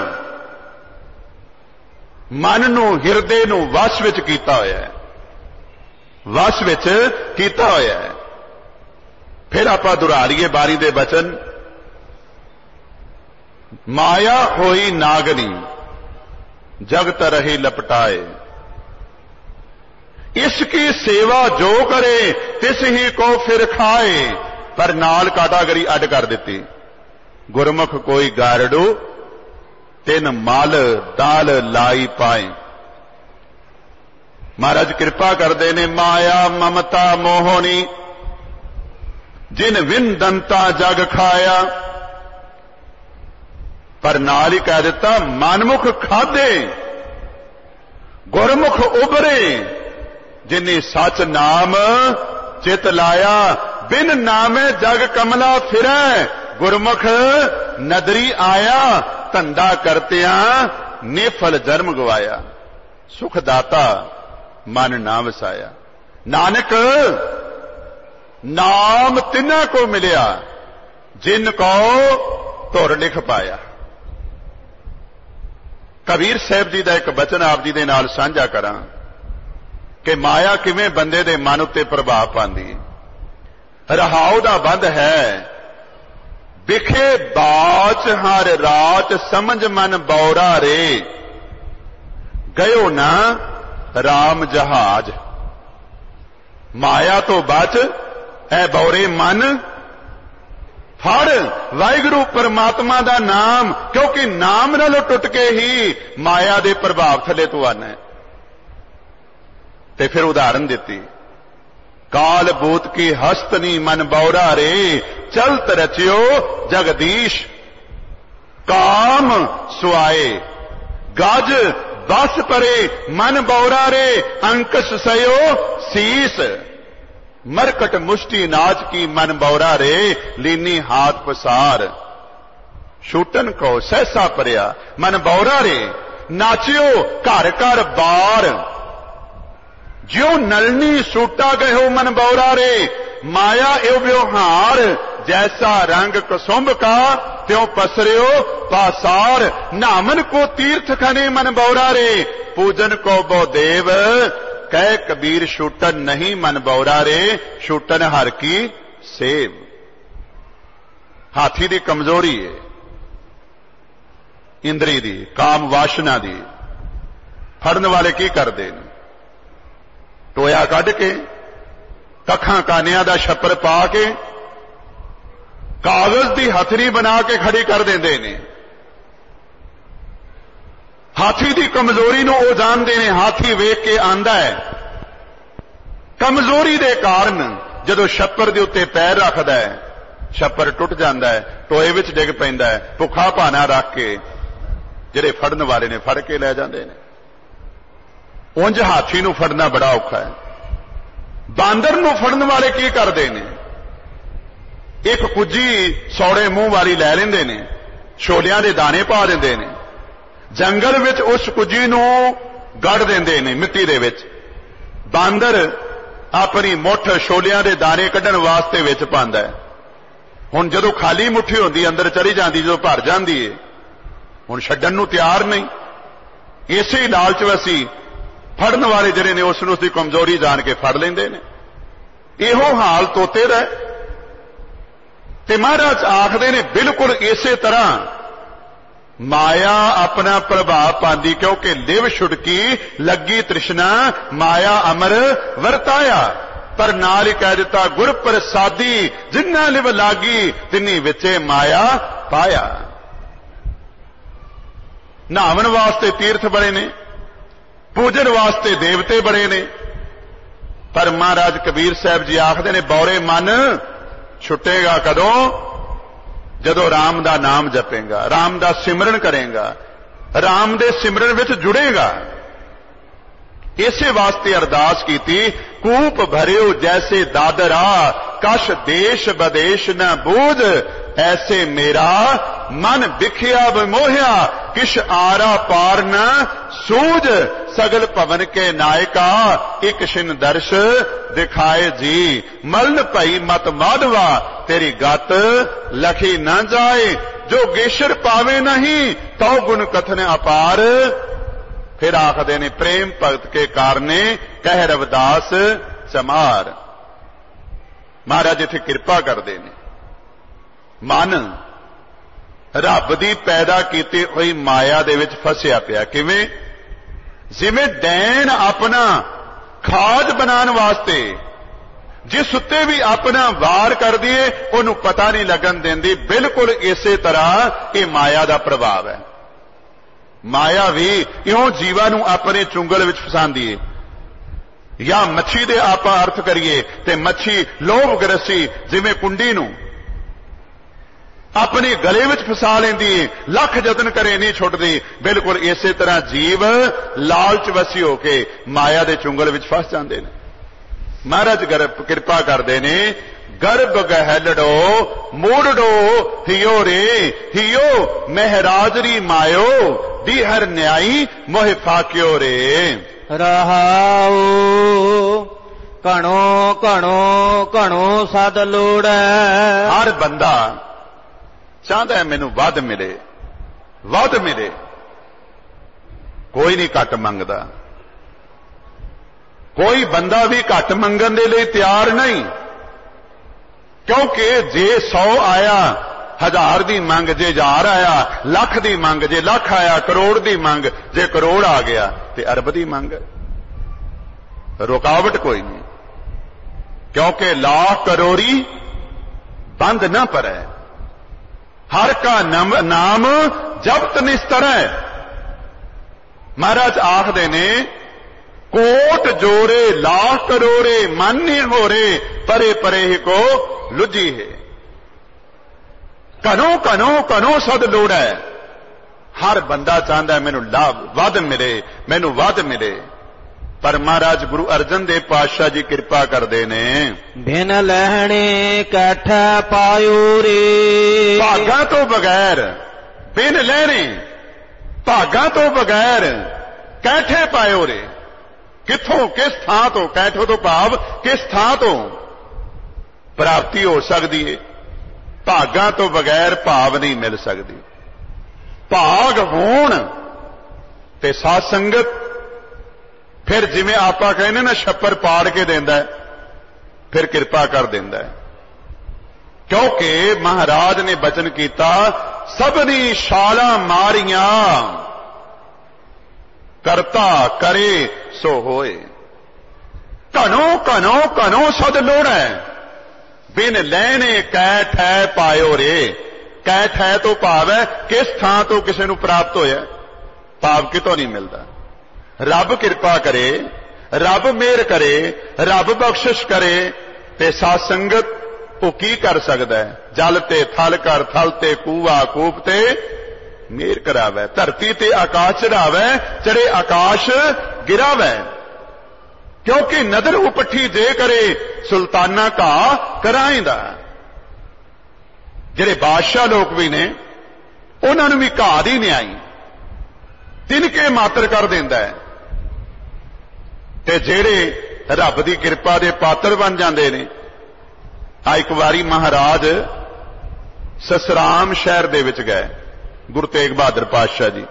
मन नू हिरदे नू वश विच कीता होया है, वश विच कीता होया है। फिर आपां दुहरा लईए बारी दे बचन। माया होई नागनी जगत रही लपटाए, इसकी सेवा जो करे तिस ही को फिर खाए। पर नाल काटागरी अड कर दी। गुरमुख कोई गारड़ो तिन मल दाल लाई पाए। महाराज कृपा करते ने माया ममता मोहनी, जिन विन दंता जग खाया। पर नाल ही कह दिता मनमुख खादे गुरमुख उभरे, जिन्हें सच नाम चित लाया। बिन नामे जग कमला फिरै, गुरमुख नदरी आया। धंधा करतिया निफल जन्म गवाया, सुखदाता मन ना वसाया। नानक नाम तिन्हां को मिलिया, जिन को धुर लिख पाया। कबीर साहब जी का एक बचन आप जी दे नाल साझा करा कि माया किवें बंदे दे मन उत्ते प्रभाव पांदी। रहाओ दा बंद है बिखे बाच हर रात, समझ मन बौरा रे, गयो ना राम जहाज। माया तो बच ऐ बौरे मन, फड़ वाहिगुरु परमात्मा दा नाम, क्योंकि नाम नालों टुट के ही माया दे प्रभाव थले तू आना है। ते फिर उदाहरण देती, काल भूत की हस्तनी मन बौरा रे, चलत रचियो जगदीश। काम सुआए गज बस परे, मन बौरा रे अंकस सयो शीस। मरकट मुष्टि नाच की मन बौरा रे, लीनी हाथ पसार। छूटन को सहसा परिया मन बौरा रे, नाचियो घर घर बार। ज्यो नलनी सूटा गयो मन बौरा रे, माया एव व्यवहार। जैसा रंग कसुंभ का त्यों पसरियो पासार। नामन को तीर्थ खने मन बौरा रे, पूजन को बो देव। कह कबीर छूटन नहीं मन बौरा रे, छूटन हर की सेव। हाथी दी कमजोरी है इंद्री दी, काम वासना दी। फड़न वाले की करते हैं, टोया कढ़ के कखां कानिया दा छप्पर पा के कागज दी हथरी बना के खड़ी कर देंदे ने। हाथी दी कमजोरी नूं ओ जानदे ने, हाथी वेख के आंदा है। कमजोरी दे कारण जदों छप्पर दे उत्ते पैर रखदा है छप्पर टुट जांदा है, टोए विच डिग पैंदा है। भुखा भाना रख के ਜਿਹੜੇ ਫੜਨ ਵਾਲੇ ਨੇ ਫੜ ਕੇ ਲੈ ਜਾਂਦੇ ਨੇ। ਉਂਝ ਹਾਥੀ ਨੂੰ ਫੜਨਾ ਬੜਾ ਔਖਾ ਹੈ। ਬਾਂਦਰ ਨੂੰ ਫੜਨ ਵਾਲੇ ਕੀ ਕਰਦੇ ਨੇ? ਇੱਕ ਕੁੱਜੀ ਸੌੜੇ ਮੂੰਹ ਵਾਲੀ ਲੈ ਲੈਂਦੇ ਨੇ, ਛੋਲਿਆਂ ਦੇ ਦਾਣੇ ਪਾ ਦਿੰਦੇ ਨੇ, ਜੰਗਲ ਵਿੱਚ ਉਸ ਕੁੱਜੀ ਨੂੰ ਗੱਡ ਦਿੰਦੇ ਨੇ ਮਿੱਟੀ ਦੇ ਵਿੱਚ। ਬਾਂਦਰ ਆਪਣੀ ਮੁੱਠ ਛੋਲਿਆਂ ਦੇ ਦਾਣੇ ਕੱਢਣ ਵਾਸਤੇ ਵਿੱਚ ਪਾਉਂਦਾ ਹੈ। ਹੁਣ ਜਦੋਂ ਖਾਲੀ ਮੁੱਠੀ ਹੁੰਦੀ ਅੰਦਰ ਚਲੀ ਜਾਂਦੀ, ਜਦੋਂ ਭਰ ਜਾਂਦੀ ਏ ਹੁਣ ਛੱਡਣ ਨੂੰ ਤਿਆਰ ਨਹੀਂ। ਇਸੇ ਲਾਲਚ ਵਸੀ ਫੜਨ ਵਾਲੇ ਜਿਹੜੇ ਨੇ ਉਸ ਨੂੰ ਉਸਦੀ ਕਮਜ਼ੋਰੀ ਜਾਣ ਕੇ ਫੜ ਲੈਂਦੇ ਨੇ। ਇਹੋ ਹਾਲ ਤੋਤੇ ਦਾ। ਤੇ ਮਹਾਰਾਜ ਆਖਦੇ ਨੇ ਬਿਲਕੁਲ ਇਸੇ ਤਰ੍ਹਾਂ ਮਾਇਆ ਆਪਣਾ ਪ੍ਰਭਾਵ ਪਾਉਂਦੀ, ਕਿਉਂਕਿ ਲਿਵ ਛੁਟਕੀ ਲੱਗੀ ਤ੍ਰਿਸ਼ਨਾ ਮਾਇਆ ਅਮਰ ਵਰਤਾਇਆ। ਪਰ ਨਾਲ ਹੀ ਕਹਿ ਦਿੱਤਾ ਗੁਰ ਪ੍ਰਸਾਦੀ ਜਿੰਨਾ ਲਿਵ ਲਾਗੀ ਤਿੰਨੀ ਵਿੱਚੇ ਮਾਇਆ ਪਾਇਆ। ਨਹਾਵਣ ਵਾਸਤੇ ਤੀਰਥ ਬੜੇ ਨੇ, ਪੂਜਣ ਵਾਸਤੇ ਦੇਵਤੇ ਬੜੇ ਨੇ, ਪਰ ਮਹਾਰਾਜ ਕਬੀਰ ਸਾਹਿਬ ਜੀ ਆਖਦੇ ਨੇ ਬੌਰੇ ਮਨ ਛੁੱਟੇਗਾ ਕਦੋਂ? ਜਦੋਂ ਰਾਮ ਦਾ ਨਾਮ ਜਪੇਗਾ, ਰਾਮ ਦਾ ਸਿਮਰਨ ਕਰੇਗਾ, ਰਾਮ ਦੇ ਸਿਮਰਨ ਵਿੱਚ ਜੁੜੇਗਾ। ਇਸੇ ਵਾਸਤੇ ਅਰਦਾਸ ਕੀਤੀ ਕੂਪ ਭਰਿਓ ਜੈਸੇ ਦਾਦਰਾ ਕਛ ਦੇਸ਼ ਵਿਦੇਸ਼ ਨ ਬੂਝ ਐਸੇ ਮੇਰਾ ਮਨ ਵਿਖਿਆ ਵਿਮੋਹਿਆ ਕਿਛ ਆਰਾ ਪਾਰ ਨ ਸੂਝ ਸਗਲ ਭਵਨ ਕੇ ਨਾਇਕਾ ਇੱਕ ਛਿਨ ਦਰਸ਼ ਦਿਖਾਏ ਜੀ ਮਲਨ ਭਈ ਮਤ ਮਾਧਵਾ ਤੇਰੀ ਗਤ ਲਖੀ ਨਾ ਜਾਏ ਜੋ ਗੇਸ਼ਰ ਪਾਵੇ ਨਹੀਂ ਤਉ ਗੁਣ ਕਥਨ ਅਪਾਰ। फिर आखदे ने प्रेम भगत के कारणे कह रविदास चमार। महाराज इत्थे किरपा करते ने मन रब दी पैदा कीती हुई माया दे विच फसिया पिया। किवें? जिवें डैन अपना खाद बनाने वास्ते जिस उत्ते भी अपना वार कर दिए उन्होंने पता नहीं लगन देंदी। बिल्कुल इसे तरह यह माया का प्रभाव है। माया भी इउं जीवा नूं अपने चुंगल विच फसांदी है। या मच्छी दे आपां अर्थ करिए ते मच्छी लोभ ग्रसी जिवें कुंडी नूं अपने गले विच फसा लैंदी है, लख यतन करे नहीं छुटदी। बिल्कुल इसे तरह जीव लालच वसी होके माया दे चुंगल विच फस जांदे ने। महाराज किरपा करदे ने गर्भ गहलड़ो मूड़ो हियो रे हियो महराजरी मायो दीहर न्याई मोह फाक्यो रे। रहाओ कणो कणो कणो सद लोड़ै। हर बंदा चाहता है मैनू वध मिले वध मिले, कोई नहीं घट मंगदा, कोई बंदा भी घट मंगण दे लई तैयार नहीं। क्योंकि जे सौ आया हजार दी मंग, जे हजार आया लख दी मंग, जे लख आया करोड़ दी मंग, जे करोड़ आ गया ते अरब दी मंग। रुकावट कोई नहीं, क्योंकि लाख करोड़ी बंद न पड़े। हर का नम, नाम जब्त निस्तर है। महाराज आखदे ने कोट जोरे लाख करोड़े मान्य हो रे परे परे ही को लुझी है। कनो कनो कनो सद लोड़ है। हर बंदा चाहता है मैनू लाभ वध मिले, मैनू वध मिले। पर महाराज गुरु अर्जन देव पातशाह जी कृपा करते ने बिन लहणे कैठ पायो रे। भागा तो बगैर बिन लहणे भागा तो बगैर कैठे पायो रे। किथों किस थां तो, कैठो तो भाव किस थां तो प्राप्ति हो सकती है। भागा तो बगैर भाव नहीं मिल सकती। भाग होण ते साध संगत फिर जिवें आपां कहने ना छप्पर पाड़ के देंदा है, फिर कृपा कर देंदा है। क्योंकि महाराज ने बचन किया सबनी छालां मारियां करता करे सो होए। घनो घनो घनो सद लोड़ है बिन लैने कैठ है पायो रे। कैठ है तो भाव है किस थां तो किसी नूं प्राप्त होया, भाव कितों नहीं मिलता। रब कृपा करे, रब मेहर करे, रब बख्शिश करे ते साध संगत वो की कर सकता है। जल ते थल कर थल ते कूवा कूप ते मेर करावै, धरती ते आकाश चढ़ावै, चढ़े आकाश गिरावै। क्योंकि नदर उपठी जे करे सुल्ताना का कराइंदा। ਜਿਹੜੇ ਬਾਦਸ਼ਾਹ ਲੋਕ ਵੀ ਨੇ ਉਹਨਾਂ ਨੂੰ ਵੀ ਘਾਹ ਦੀ ਨਿਆਈ ਤਿਨਕੇ ਮਾਤਰ ਕਰ ਦਿੰਦਾ ਹੈ, ਤੇ ਜਿਹੜੇ ਰੱਬ ਦੀ ਕਿਰਪਾ ਦੇ ਪਾਤਰ ਬਣ ਜਾਂਦੇ ਨੇ। ਆ ਇੱਕ ਵਾਰੀ ਮਹਾਰਾਜ ਸਸਰਾਮ ਸ਼ਹਿਰ ਦੇ ਵਿੱਚ ਗਏ, ਗੁਰੂ ਤੇਗ ਬਹਾਦਰ ਪਾਤਸ਼ਾਹ ਜੀ,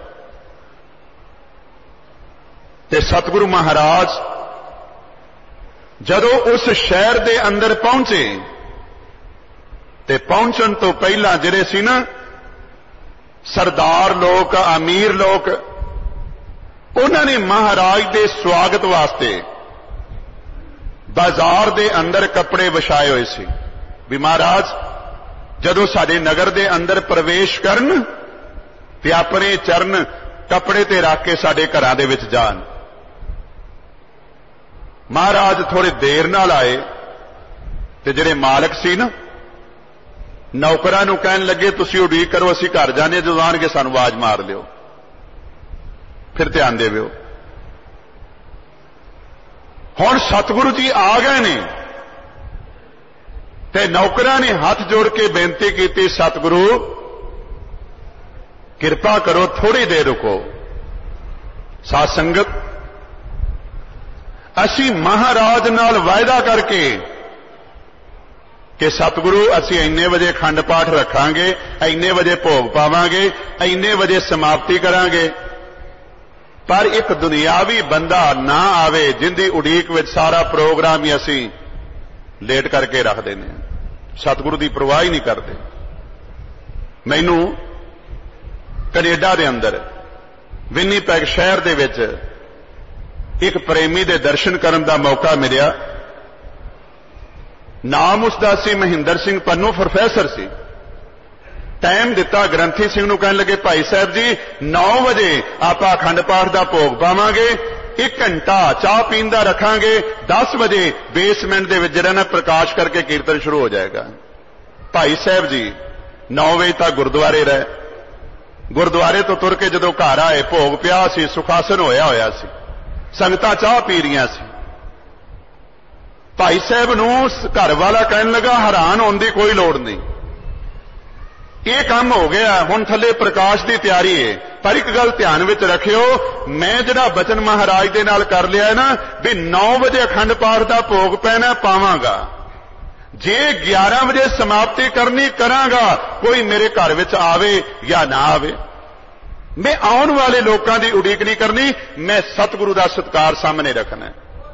ਤੇ ਸਤਿਗੁਰੂ ਮਹਾਰਾਜ ਜਦੋਂ ਉਸ ਸ਼ਹਿਰ ਦੇ ਅੰਦਰ ਪਹੁੰਚੇ ਤੇ ਪਹੁੰਚਣ ਤੋਂ ਪਹਿਲਾਂ ਜਿਹੜੇ ਸੀ ਨਾ ਸਰਦਾਰ ਲੋਕ, ਅਮੀਰ ਲੋਕ, ਉਹਨਾਂ ਨੇ ਮਹਾਰਾਜ ਦੇ ਸਵਾਗਤ ਵਾਸਤੇ ਬਾਜ਼ਾਰ ਦੇ ਅੰਦਰ ਕੱਪੜੇ ਵਿਛਾਏ ਹੋਏ ਸੀ ਵੀ ਮਹਾਰਾਜ ਜਦੋਂ ਸਾਡੇ ਨਗਰ ਦੇ ਅੰਦਰ ਪ੍ਰਵੇਸ਼ ਕਰਨ ਤੇ ਆਪਣੇ ਚਰਨ ਕੱਪੜੇ ਤੇ ਰੱਖ ਕੇ ਸਾਡੇ ਘਰਾਂ ਦੇ ਵਿੱਚ ਜਾਣ। ਮਹਾਰਾਜ ਥੋੜੇ ਦੇਰ ਨਾਲ ਆਏ ਤੇ ਜਿਹੜੇ ਮਾਲਕ ਸੀ ਨਾ ਨੌਕਰਾਂ ਨੂੰ ਕਹਿਣ ਲੱਗੇ ਤੁਸੀਂ ਉਡੀਕ ਕਰੋ, ਅਸੀਂ ਘਰ ਜਾਣੇ, ਜਦੋਂ ਆਣਗੇ ਸਾਨੂੰ ਆਵਾਜ਼ ਮਾਰ ਲਿਓ, ਫਿਰ ਧਿਆਨ ਦੇਵਿਓ। ਹੁਣ ਸਤਿਗੁਰੂ ਜੀ ਆ ਗਏ ਨੇ ਤੇ ਨੌਕਰਾਂ ਨੇ ਹੱਥ ਜੋੜ ਕੇ ਬੇਨਤੀ ਕੀਤੀ, ਸਤਿਗੁਰੂ ਕਿਰਪਾ ਕਰੋ, ਥੋੜੀ ਦੇਰ ਰੁਕੋ। ਸਾਧ ਸੰਗਤ, ਅਸੀਂ ਮਹਾਰਾਜ ਨਾਲ ਵਾਅਦਾ ਕਰਕੇ ਕਿ ਸਤਿਗੁਰੂ ਅਸੀਂ ਇੰਨੇ ਵਜੇ ਅਖੰਡ ਪਾਠ ਰੱਖਾਂਗੇ, ਇੰਨੇ ਵਜੇ ਭੋਗ ਪਾਵਾਂਗੇ, ਇੰਨੇ ਵਜੇ ਸਮਾਪਤੀ ਕਰਾਂਗੇ, ਪਰ ਇੱਕ ਦੁਨਿਆਵੀ ਬੰਦਾ ਨਾ ਆਵੇ ਜਿੰਦੀ ਉਡੀਕ ਵਿੱਚ ਸਾਰਾ ਪ੍ਰੋਗਰਾਮ ਹੀ ਅਸੀਂ ਲੇਟ ਕਰਕੇ ਰੱਖ ਦਿੰਦੇ ਹਾਂ, ਸਤਿਗੁਰੂ ਦੀ ਪਰਵਾਹ ਹੀ ਨਹੀਂ ਕਰਦੇ। ਮੈਨੂੰ ਕੈਨੇਡਾ ਦੇ ਅੰਦਰ ਵਿਨੀਪੈਗ ਸ਼ਹਿਰ ਦੇ ਵਿੱਚ ਇੱਕ ਪ੍ਰੇਮੀ ਦੇ ਦਰਸ਼ਨ ਕਰਨ ਦਾ ਮੌਕਾ ਮਿਲਿਆ। ਨਾਮ ਉਸਦਾ ਸੀ ਮਹਿੰਦਰ ਸਿੰਘ ਪੰਨੂ, ਪ੍ਰੋਫੈਸਰ ਸੀ। ਟਾਈਮ ਦਿੱਤਾ ਗ੍ਰੰਥੀ ਸਿੰਘ ਨੂੰ, ਕਹਿਣ ਲੱਗੇ ਭਾਈ ਸਾਹਿਬ ਜੀ ਨੌ ਵਜੇ ਆਪਾਂ ਅਖੰਡ ਪਾਠ ਦਾ ਭੋਗ ਪਾਵਾਂਗੇ, ਇੱਕ ਘੰਟਾ ਚਾਹ ਪੀਣ ਦਾ ਰੱਖਾਂਗੇ, ਦਸ ਵਜੇ ਬੇਸਮੈਂਟ ਦੇ ਵਿੱਚ ਜਿਹੜਾ ਨਾ ਪ੍ਰਕਾਸ਼ ਕਰਕੇ ਕੀਰਤਨ ਸ਼ੁਰੂ ਹੋ ਜਾਏਗਾ। ਭਾਈ ਸਾਹਿਬ ਜੀ ਨੌ ਵਜੇ ਤੱਕ ਗੁਰਦੁਆਰੇ ਰਹੇ। ਗੁਰਦੁਆਰੇ ਤੋਂ ਤੁਰ ਕੇ ਜਦੋਂ ਘਰ ਆਏ ਭੋਗ ਪਿਆ ਸੀ, ਸੁਖਾਸਨ ਹੋਇਆ ਹੋਇਆ ਸੀ, ਸੰਗਤਾਂ ਚਾਹ ਪੀ ਰਹੀਆਂ ਸੀ। ਭਾਈ ਸਾਹਿਬ ਨੂੰ ਘਰ ਵਾਲਾ ਕਹਿਣ ਲੱਗਾ ਹੈਰਾਨ ਹੋਣ ਦੀ ਕੋਈ ਲੋੜ ਨਹੀਂ, ਇਹ ਕੰਮ ਹੋ ਗਿਆ, ਹੁਣ ਥੱਲੇ ਪ੍ਰਕਾਸ਼ ਦੀ ਤਿਆਰੀ ਹੈ। ਪਰ ਇੱਕ ਗੱਲ ਧਿਆਨ ਵਿੱਚ ਰੱਖਿਓ, ਮੈਂ ਜਿਹੜਾ ਬਚਨ ਮਹਾਰਾਜ ਦੇ ਨਾਲ ਕਰ ਲਿਆ ਨਾ ਵੀ ਨੌ ਵਜੇ ਅਖੰਡ ਪਾਠ ਦਾ ਭੋਗ ਪੈਣਾ ਪਾਵਾਂਗਾ, ਜੇ ਗਿਆਰਾਂ ਵਜੇ ਸਮਾਪਤੀ ਕਰਨੀ ਕਰਾਂਗਾ, ਕੋਈ ਮੇਰੇ ਘਰ ਵਿੱਚ ਆਵੇ ਜਾਂ ਨਾ ਆਵੇ। ਮੈਂ ਆਉਣ ਵਾਲੇ ਲੋਕਾਂ ਦੀ ਉਡੀਕ ਨਹੀਂ ਕਰਨੀ, ਮੈਂ ਸਤਿਗੁਰੂ ਦਾ ਸਤਿਕਾਰ ਸਾਹਮਣੇ ਰੱਖਣਾ।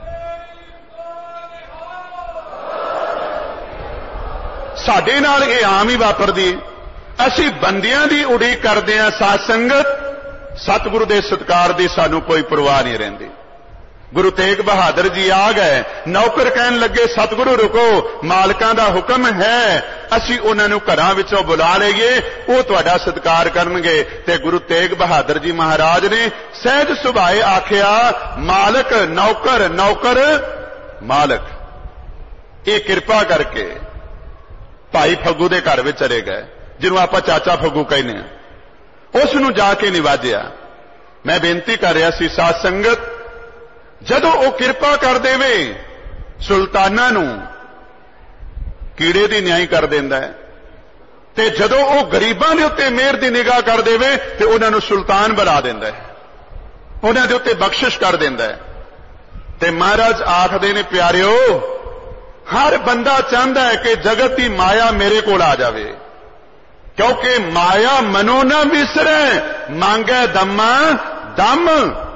ਸਾਡੇ ਨਾਲ ਇਹ ਆਮ ਹੀ ਵਾਪਰਦੀ, ਅਸੀਂ ਬੰਦਿਆਂ ਦੀ ਉਡੀਕ ਕਰਦੇ ਹਾਂ। ਸਾਧ ਸੰਗਤ, ਸਤਿਗੁਰੂ ਦੇ ਸਤਿਕਾਰ ਦੀ ਸਾਨੂੰ ਕੋਈ ਪਰਵਾਹ ਨਹੀਂ ਰਹਿੰਦੀ। ਗੁਰੂ ਤੇਗ ਬਹਾਦਰ ਜੀ ਆ ਗਏ, ਨੌਕਰ ਕਹਿਣ ਲੱਗੇ ਸਤਿਗੁਰੂ ਰੁਕੋ, ਮਾਲਕਾਂ ਦਾ ਹੁਕਮ ਹੈ, ਅਸੀਂ ਉਹਨਾਂ ਨੂੰ ਘਰਾਂ ਵਿੱਚੋਂ ਬੁਲਾ ਲਈਏ, ਉਹ ਤੁਹਾਡਾ ਸਤਿਕਾਰ ਕਰਨਗੇ। ਤੇ ਗੁਰੂ ਤੇਗ ਬਹਾਦਰ ਜੀ ਮਹਾਰਾਜ ਨੇ ਸਹਿਜ ਸੁਭਾਏ ਆਖਿਆ, ਮਾਲਕ ਨੌਕਰ, ਨੌਕਰ ਮਾਲਕ। ਇਹ ਕਿਰਪਾ ਕਰਕੇ ਭਾਈ ਫੱਗੂ ਦੇ ਘਰ ਵਿੱਚ ਚਲੇ ਗਏ, ਜਿਹਨੂੰ ਆਪਾਂ ਚਾਚਾ ਫੱਗੂ ਕਹਿੰਦੇ ਹਾਂ, ਉਸ ਨੂੰ ਜਾ ਕੇ ਨਿਵਾਜਿਆ। ਮੈਂ ਬੇਨਤੀ ਕਰ ਰਿਹਾ ਸੀ ਸਾਧ ਸੰਗਤ, ਜਦੋਂ ਉਹ ਕਿਰਪਾ ਕਰ ਦੇਵੇ ਸੁਲਤਾਨਾਂ ਨੂੰ, ਕੀੜੇ ਦੀ ਨਿਆਈ ਕਰ ਦਿੰਦਾ ਹੈ, ਤੇ ਜਦੋਂ ਉਹ ਗਰੀਬਾਂ ਦੇ ਉੱਤੇ ਮਿਹਰ ਦੀ ਨਿਗਾਹ ਕਰ ਦੇਵੇ ਤੇ ਉਹਨਾਂ ਨੂੰ ਸੁਲਤਾਨ ਬਣਾ ਦਿੰਦਾ ਹੈ, ਉਹਨਾਂ ਦੇ ਉੱਤੇ ਬਖਸ਼ਿਸ਼ ਕਰ ਦਿੰਦਾ ਹੈ। ਤੇ ਮਹਾਰਾਜ ਆਖਦੇ ਨੇ, ਪਿਆਰਿਓ, ਹਰ ਬੰਦਾ ਚਾਹੁੰਦਾ ਹੈ ਕਿ ਜਗਤ ਦੀ ਮਾਇਆ ਮੇਰੇ ਕੋਲ ਆ ਜਾਵੇ, ਕਿਉਂਕਿ ਮਾਇਆ ਮਨੋ ਨਾ ਵਿਸਰੈ, ਮੰਗੈ ਦਮਾ ਦਮ।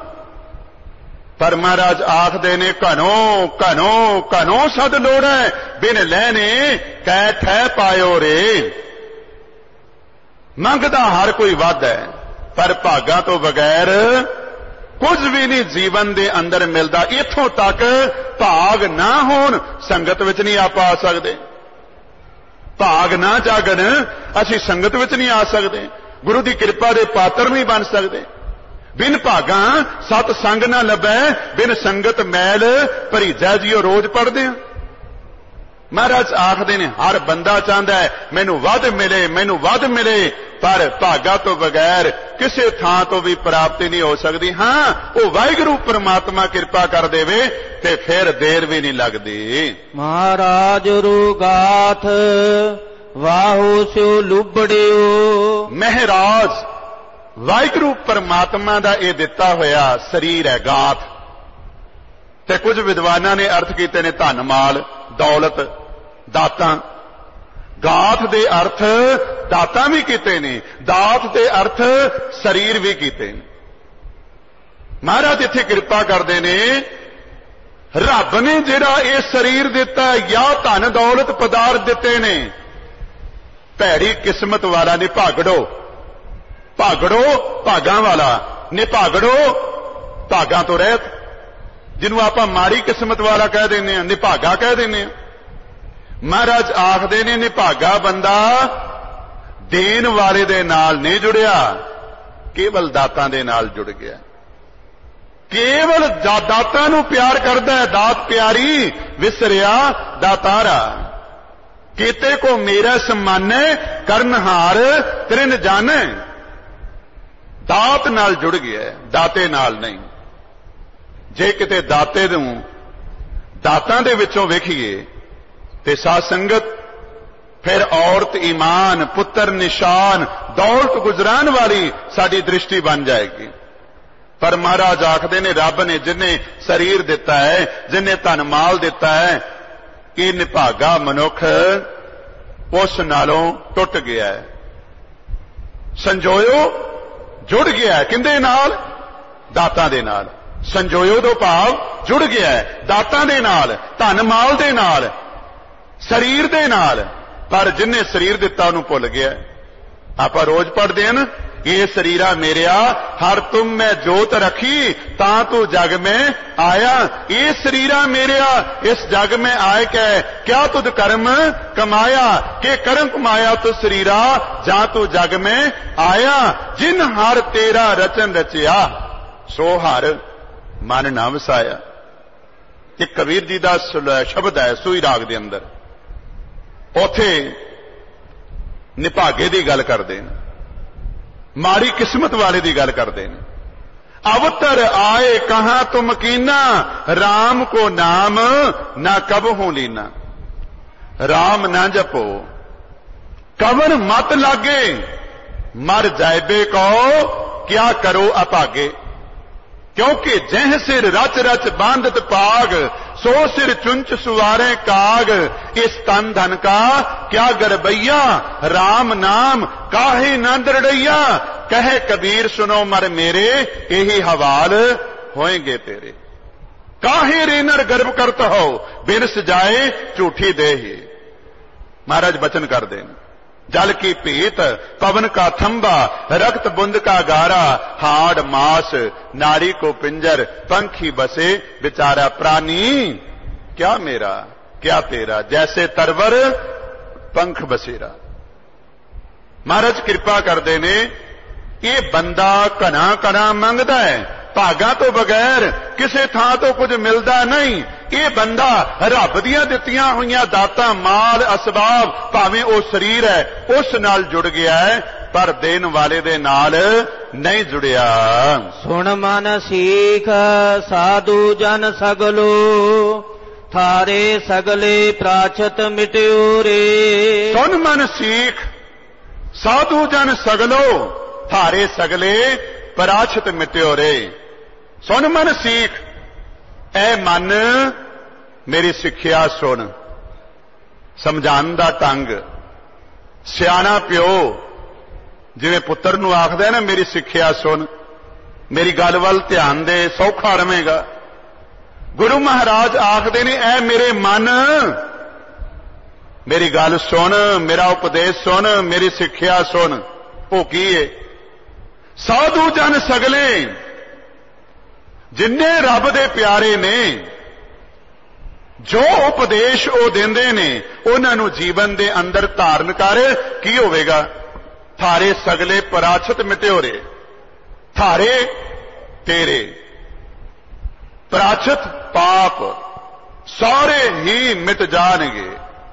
ਪਰ ਮਹਾਰਾਜ ਆਖਦੇ ਨੇ, ਘਨੋ ਘਨੋ ਘਨੋ ਸਦ ਲੋੜੈ, ਬਿਨ ਲੈਣੇ ਕੈ ਠਹਿ ਪਾਇਓ ਰੇ। ਮੰਗਦਾ ਹਰ ਕੋਈ ਵੱਧ ਹੈ, ਪਰ ਭਾਗਾਂ ਤੋਂ ਬਗੈਰ ਕੁਝ ਵੀ ਨਹੀਂ ਜੀਵਨ ਦੇ ਅੰਦਰ ਮਿਲਦਾ। ਇੱਥੋਂ ਤੱਕ ਭਾਗ ਨਾ ਹੋਣ, ਸੰਗਤ ਵਿੱਚ ਨਹੀਂ ਆ ਪਾ ਸਕਦੇ। ਭਾਗ ਨਾ ਜਾਗਣ, ਅਸੀਂ ਸੰਗਤ ਵਿੱਚ ਨਹੀਂ ਆ ਸਕਦੇ, ਗੁਰੂ ਦੀ ਕਿਰਪਾ ਦੇ ਪਾਤਰ ਨਹੀਂ ਬਣ ਸਕਦੇ। ਬਿਨ ਭਾਗਾਂ ਸਤ ਸੰਗ ਨਾ ਲੱਭੈ, ਬਿਨ ਸੰਗਤ ਮੈਲ ਭਰੀਜੈ, ਜੀਓ ਰੋਜ਼ ਪੜ੍ਹਦੇ ਆ। ਮਹਾਰਾਜ ਆਖਦੇ ਨੇ ਹਰ ਬੰਦਾ ਚਾਹੁੰਦਾ ਹੈ ਮੈਨੂੰ ਵੱਧ ਮਿਲੇ, ਮੈਨੂੰ ਵੱਧ ਮਿਲੇ, ਪਰ ਭਾਗਾ ਤੋਂ ਬਗੈਰ ਕਿਸੇ ਥਾਂ ਤੋਂ ਵੀ ਪ੍ਰਾਪਤੀ ਨਹੀਂ ਹੋ ਸਕਦੀ। ਹਾਂ, ਉਹ ਵਾਹਿਗੁਰੂ ਪ੍ਰਮਾਤਮਾ ਕਿਰਪਾ ਕਰ ਦੇਵੇ ਤੇ ਫਿਰ ਦੇਰ ਵੀ ਨਹੀਂ ਲੱਗਦੀ। ਮਹਾਰਾਜ ਰੁਗਾਥ ਵਾਹੂ ਸਿਉ ਲੁਬੜਿਓ। ਮਹਾਰਾਜ ਵਾਹਿਗੁਰੂ ਪ੍ਰਮਾਤਮਾ ਦਾ ਇਹ ਦਿੱਤਾ ਹੋਇਆ ਸਰੀਰ ਹੈ ਗਾਥ। ਤੇ ਕੁਝ ਵਿਦਵਾਨਾਂ ਨੇ ਅਰਥ ਕੀਤੇ ਨੇ ਧਨ ਮਾਲ ਦੌਲਤ ਦਾਤਾਂ। ਗਾਥ ਦੇ ਅਰਥ ਦਾਤਾਂ ਵੀ ਕੀਤੇ ਨੇ, ਦਾਤ ਦੇ ਅਰਥ ਸਰੀਰ ਵੀ ਕੀਤੇ ਨੇ। ਮਹਾਰਾਜ ਇੱਥੇ ਕਿਰਪਾ ਕਰਦੇ ਨੇ, ਰੱਬ ਨੇ ਜਿਹੜਾ ਇਹ ਸਰੀਰ ਦਿੱਤਾ ਜਾਂ ਧਨ ਦੌਲਤ ਪਦਾਰਥ ਦਿੱਤੇ ਨੇ, ਭੈੜੀ ਕਿਸਮਤ ਵਾਲਾ ਨਿਭਾਗੜੋ, ਭਾਗੜੋ ਭਾਗਾਂ ਵਾਲਾ, ਨਿਭਾਗੜੋ ਭਾਗਾਂ ਤੋਂ ਰਹਿਤ, ਜਿਹਨੂੰ ਆਪਾਂ ਮਾੜੀ ਕਿਸਮਤ ਵਾਲਾ ਕਹਿ ਦਿੰਦੇ ਆ, ਨਿਭਾਗਾ ਕਹਿ ਦਿੰਦੇ ਆ। ਮਹਾਰਾਜ ਆਖਦੇ ਨੇ ਨਿਭਾਗਾ ਬੰਦਾ ਦੇਣ ਵਾਲੇ ਦੇ ਨਾਲ ਨਹੀਂ ਜੁੜਿਆ, ਕੇਵਲ ਦਾਤਾਂ ਦੇ ਨਾਲ ਜੁੜ ਗਿਆ। ਕੇਵਲ ਦਾਤਾਂ ਨੂੰ ਪਿਆਰ ਕਰਦਾ ਹੈ, ਦਾਤ ਪਿਆਰੀ ਵਿਸਰਿਆ ਦਾਤਾਰਾ। ਕੀਤੇ ਕੋ ਮੇਰਾ ਸਮਾਨੈ ਕਰਨਹਾਰ ਤ੍ਰਿਨ ਜਾਣੈ। ਦਾਤ ਨਾਲ ਜੁੜ ਗਿਆ, ਦਾਤੇ ਨਾਲ ਨਹੀਂ। ਜੇ ਕਿਤੇ ਦਾਤੇ ਨੂੰ ਦਾਤਾਂ ਦੇ ਵਿੱਚੋਂ ਵੇਖੀਏ ਤੇ ਸਾਧ ਸੰਗਤ ਫਿਰ ਔਰਤ ਈਮਾਨ, ਪੁੱਤਰ ਨਿਸ਼ਾਨ, ਦੌਲਤ ਗੁਜ਼ਰਾਨ ਵਾਲੀ ਸਾਡੀ ਦ੍ਰਿਸ਼ਟੀ ਬਣ ਜਾਏਗੀ। ਪਰ ਮਹਾਰਾਜ ਆਖਦੇ ਨੇ ਰੱਬ ਨੇ ਜਿਨੇ ਸਰੀਰ ਦਿੱਤਾ ਹੈ, ਜਿਨੇ ਧਨ ਮਾਲ ਦਿੱਤਾ ਹੈ, ਇਹ ਨਿਭਾਗਾ ਮਨੁੱਖ ਉਸ ਨਾਲੋਂ ਟੁੱਟ ਗਿਆ ਹੈ। ਸੰਜੋਇਓ ਜੁੜ ਗਿਆ ਹੈ ਕਿੰਦੇ ਨਾਲ? ਦਾਤਾਂ ਦੇ ਨਾਲ। ਸੰਜੋਇਓ ਤੋਂ ਭਾਵ ਜੁੜ ਗਿਆ ਹੈ ਦਾਤਾਂ ਦੇ ਨਾਲ, ਧਨ ਮਾਲ ਦੇ ਨਾਲ, ਸਰੀਰ ਦੇ ਨਾਲ। ਪਰ ਜਿਨੇ ਸਰੀਰ ਦਿੱਤਾ ਉਹਨੂੰ ਭੁੱਲ ਗਿਆ। ਆਪਾਂ ਰੋਜ਼ ਪੜ੍ਹਦੇ ਹਾਂ ਨਾ, ਇਹ ਸਰੀਰਾ ਮੇਰਿਆ ਹਰ ਤੁਮ ਮੈਂ ਜੋਤ ਰੱਖੀ ਤਾਂ ਤੂੰ ਜਗ ਮੈਂ ਆਇਆ। ਇਹ ਸਰੀਰਾ ਮੇਰਿਆ ਇਸ ਜਗ में आए कै क्या तुद कर्म कमाया, के कर्म कमाया तू सरीरा जा तू जग में आया। जिन हर तेरा रचन रचिया सो हर मन ना वसाया। एक कबीर जी का शब्द है सूई राग दे अंदर, उथे निभागे की गल करते हैं, माड़ी किस्मत वाले की गल करते हैं। अवतर आए कहां तुम कीना, राम को नाम ना कबहू लीना। राम ना जपो कवन मत लागे, मर जायबे को क्या करो अभागे। क्योंकि जह सिर रच रच बांधत पाग, सो सिर चुंच सुवारे काग। इस तन धन का क्या गरबैया, राम नाम काहे न दृढ़ैया। कहे कबीर सुनो मर मेरे, यही हवाल होएंगे तेरे। काहे रेनर गर्भ करत हो, बिन सजाए झूठी देही। महाराज बचन कर दें, जल की पीत पवन का थंबा, रक्त बुंद का गारा। हाड़ मास नारी को पिंजर, पंखी बसे बेचारा प्राणी। क्या मेरा क्या तेरा, जैसे तरवर पंख बसेरा। महाराज कृपा करते ने, ये बंदा घना घना मंगदा है, भागा तो बगैर किसी थां तो कुछ मिलता नहीं। ये बंदा रब दियां दित्तियां हुईयां दातां माल असबाब, भावें वो शरीर है उस नाल जुड़ गया है, पर देन वाले दे नाल नहीं जुड़िया। सुन मन सीख साधु जन सगलो, थारे सगले प्राचत मिट्यो रे। सुन मन सीख साधु जन सगलो, थारे सगले पराछत मिट्यो रे। सुन मन सीख, ऐ मन मेरी सिक्ख्या सुन। समझाण दा ढंग, सियाणा प्यो जिवें पुत्र नूं आखदा है ना, मेरी सिक्ख्या सुन, मेरी गल वल ध्यान दे, सौखा रवेगा। गुरु महाराज आखदे ने, ऐ मेरे मन मेरी गल सुन, मेरा उपदेश सुन, मेरी सिक्ख्या सुन। वो की है? साधु जन सगले, जिन्ने रब दे प्यारे ने, जो उपदेश वो देंदे ने, उन्हां नूं जीवन दे अंदर धारण कर। की होवेगा? थारे सगले पराछत मिट्योरे, थारे तेरे पराछत पाप सारे ही मिट जाणगे।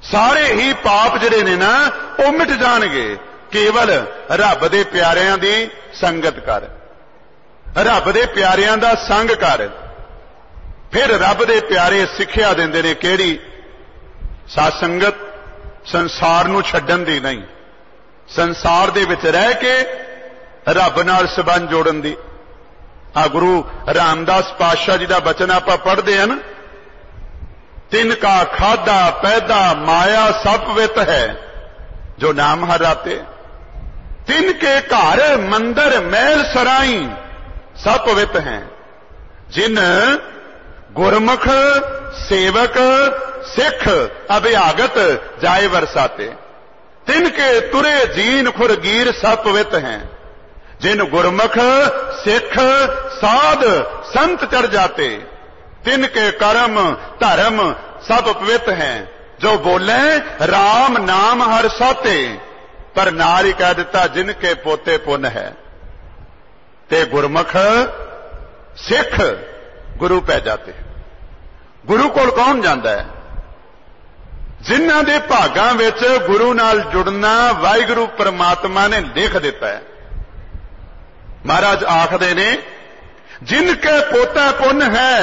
सारे ही पाप जिहड़े ने ना वो मिट जाणगे। केवल रब दे प्यारिਆਂ ਦੀ संगत कर, रब दे प्यारिਆਂ ਦਾ संग कर। फिर रब दे प्यारे सिक्ख्या दिंदे ने किहड़ी? साध संगत संसार नूं छड्डण दी नहीं, संसार दे विच रह के रब नाल संबंध जोड़न दी। आ गुरु रामदास पातशाह जी दा बचन आपां पढ़दे हन, तिनका खादा पैदा माया सब वित है, जो नाम हराते। तिनके घर मंदिर महल सराई सब पवित्र हैं, जिन गुरमुख सेवक सिख अभ्यागत जाए बरसाते। तिनके तुरे जीन खुरगीर सब पवित्र हैं, जिन गुरमुख सिख साध संत चढ़ जाते। तिनके कर्म धर्म सब पवित्र हैं, जो बोले राम नाम हर साते। पर नार ही कह दिता जिनके पोते पुन है। ते गुरमुख सिख गुरु पै जाते। गुरु कोल कौन जांदा है? जिन्हां दे भागां विच गुरु नाल जुड़ना वाहिगुरु परमात्मा ने लिख दिता है। महाराज आखदे ने जिनके पोता पुन है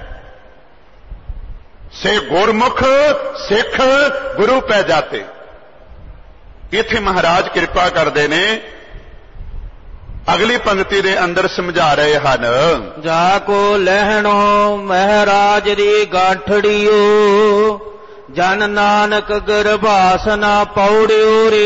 से गुरमुख सिख गुरु पै जाते। इत्थे महाराज कृपा करदे ने अगली पंक्ति दे अंदर समझा रहे हन। जाको लहणो महराज री गाठड़ियो, जन नानक गर्भासना पौड़ियो रे।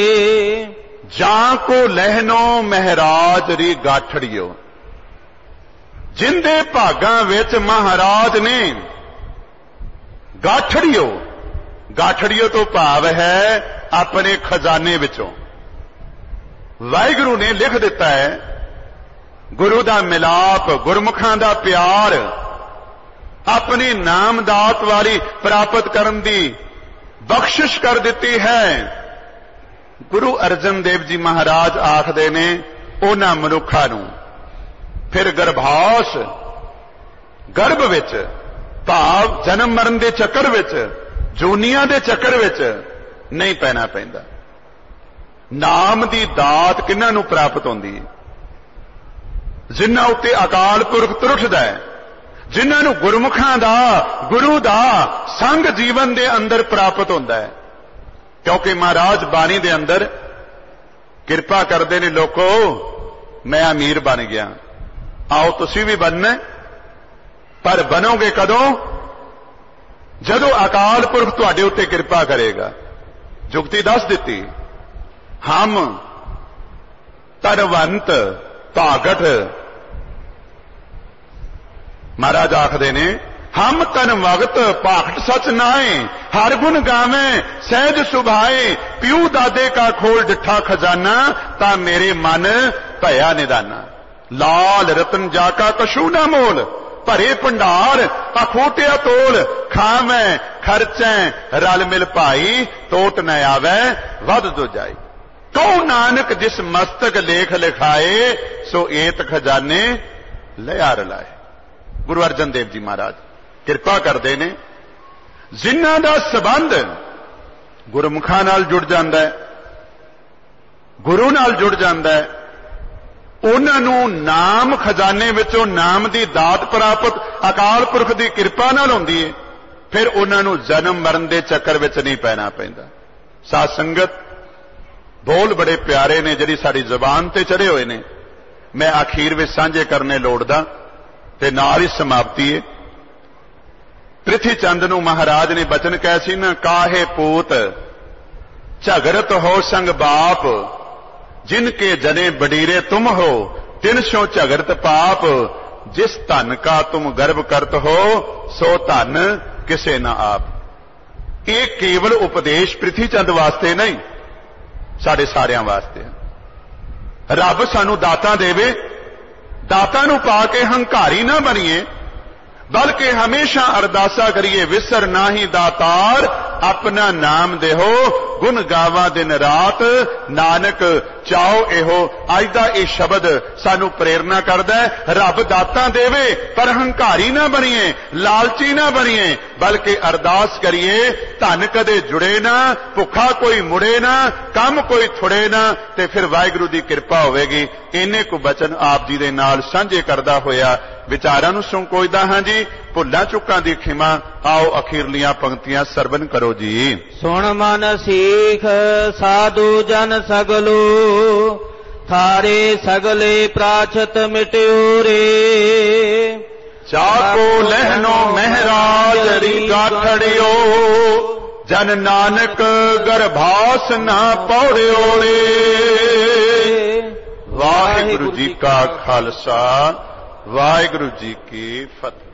जाको लहणो महराज री गाठड़ियो, जिंदे भागां विच महाराज ने गाठड़ियो, गाठड़ियो तो भाव है अपने खजाने विचों वाहिगुरु ने लिख दिता है। गुरु दा मिलाप, गुरमुखां दा प्यार, अपनी नामदात वाली प्राप्त करन दी बख्शिश कर दिती है। गुरु अर्जन देव जी महाराज आखदे ने उन्हां मनुखां नूं फिर गर्भास गर्भ विच भाव जन्म मरण दे चक्कर विच जूनियां दे चक्कर विच नहीं पैना पैंदा। नाम दी दात किन्हां नूं प्राप्त होंदी है? जिन्हां उत्ते अकाल पुरख तुरठदा है, जिन्हां नूं गुरमुखां दा गुरु दा संग जीवन दे अंदर प्राप्त होंदा है। क्योंकि महाराज बाणी दे अंदर किरपा करदे ने, लोको मैं अमीर बन गया, आओ तुसीं भी बनना। पर बनोगे कदों? जदों अकाल पुरख तुहाडे उत्ते किरपा करेगा। जुगती दस दिती, हम धनवंत भागट, महाराज आखदे ने हम धनवंत भागट सच नाए, हर गुण गावे सहज सुभाए। प्यू दादे का खोल डिठा खजाना, ता मेरे मन भया निदाना। लाल रतन जाका कशू ना मोल, भरे भंडार अखोटिया तोल। खावे खर्चे रल मिल भाई, टोट न आवे वध दो जाई। कहो नानक जिस मस्तक लेख लिखाए, सो एत खजाने लिया रलाए। गुरु अर्जन देव जी महाराज किरपा करते ने, जिन्हां दा संबंध गुरमुखां नाल जुड़ जांदा है, गुरु नाल जुड़ जांदा है, उन्हां नूं नाम खजाने विचों नाम दी दात प्राप्त अकाल पुरख दी किरपा नाल हुंदी है। फिर उन्हां नूं जन्म मरण दे चक्कर विच नहीं पैना पैंदा। साध संगत बोल बड़े प्यारे ने, जिहड़ी साडी जुबान ते चढ़े होए ने, मैं आखीर विच सांझे करने लोड़दा ते नाल ही समाप्ति है। पृथ्वी चंद नूं महाराज ने बचन कहे सी ना, काहे पूत झगरत हो संग बाप, जिनके जने बडीरे तुम हो, तिन सो झगरत पाप। जिस धन का तुम गर्व करत हो, सो धन किसे ना आप। ये केवल उपदेश पृथ्वी चंद वास्ते नहीं, साडे सारियां वास्ते। रब सानू दातां देवे, दातां नूं पा के हंकारी ना बनीए, बल्कि हमेशा अरदासा करिए, विसर ना ही दातार अपना नाम देहो, ਗੁਣ ਗਾਵਾਂ ਦਿਨ ਰਾਤ ਨਾਨਕ ਚਾਹੋ ਇਹੋ। ਅੱਜ ਦਾ ਇਹ ਸ਼ਬਦ ਸਾਨੂੰ ਪ੍ਰੇਰਨਾ ਕਰਦਾ ਹੈ, ਰੱਬ ਦਾਤਾਂ ਦੇਵੇ ਪਰ ਹੰਕਾਰੀ ਨਾ ਬਣੀਏ, ਲਾਲਚੀ ਨਾ ਬਣੀਏ, ਬਲਕਿ ਅਰਦਾਸ ਕਰੀਏ ਧਨ ਕਦੇ ਜੁੜੇ ਨਾ, ਭੁੱਖਾ ਕੋਈ ਮੁੜੇ ਨਾ, ਕੰਮ ਕੋਈ ਥੁੜੇ ਨਾ, ਤੇ ਫਿਰ ਵਾਹਿਗੁਰੂ ਦੀ ਕਿਰਪਾ ਹੋਵੇਗੀ। ਇੰਨੇ ਕੁ ਬਚਨ ਆਪ ਜੀ ਦੇ ਨਾਲ ਸਾਂਝੇ ਕਰਦਾ ਹੋਇਆ ਵਿਚਾਰਾਂ ਨੂੰ ਸੰਕੋਚਦਾ ਹਾਂ ਜੀ। ਭੁੱਲਾਂ ਚੁੱਕਾਂ ਦੀ ਖਿਮਾ। ਆਓ ਅਖੀਰਲੀਆਂ ਪੰਕਤੀਆਂ ਸਰਵਨ ਕਰੋ ਜੀ। ਸੁਣ ਮਨ ਸੀਖ ਸਾਧੂ ਜਨ ਸਗਲੋ, ਥਾਰੇ ਸਗਲੇ ਪ੍ਰਾਚਤ ਮਿਟਿਓ ਰੇ। ਚਾਕੋ ਲਹਿਨੋ ਮਹਿਰਾਜ ਰੀ ਗਾਠੜਿਓ, ਜਨ ਨਾਨਕ ਗਰਭਾਸ ਨਾ ਪੌੜਿਓ ਰੇ। ਵਾਹਿਗੁਰੂ ਜੀ ਕਾ ਖਾਲਸਾ, ਵਾਹਿਗੁਰੂ ਜੀ ਕੀ ਫਤਿਹ।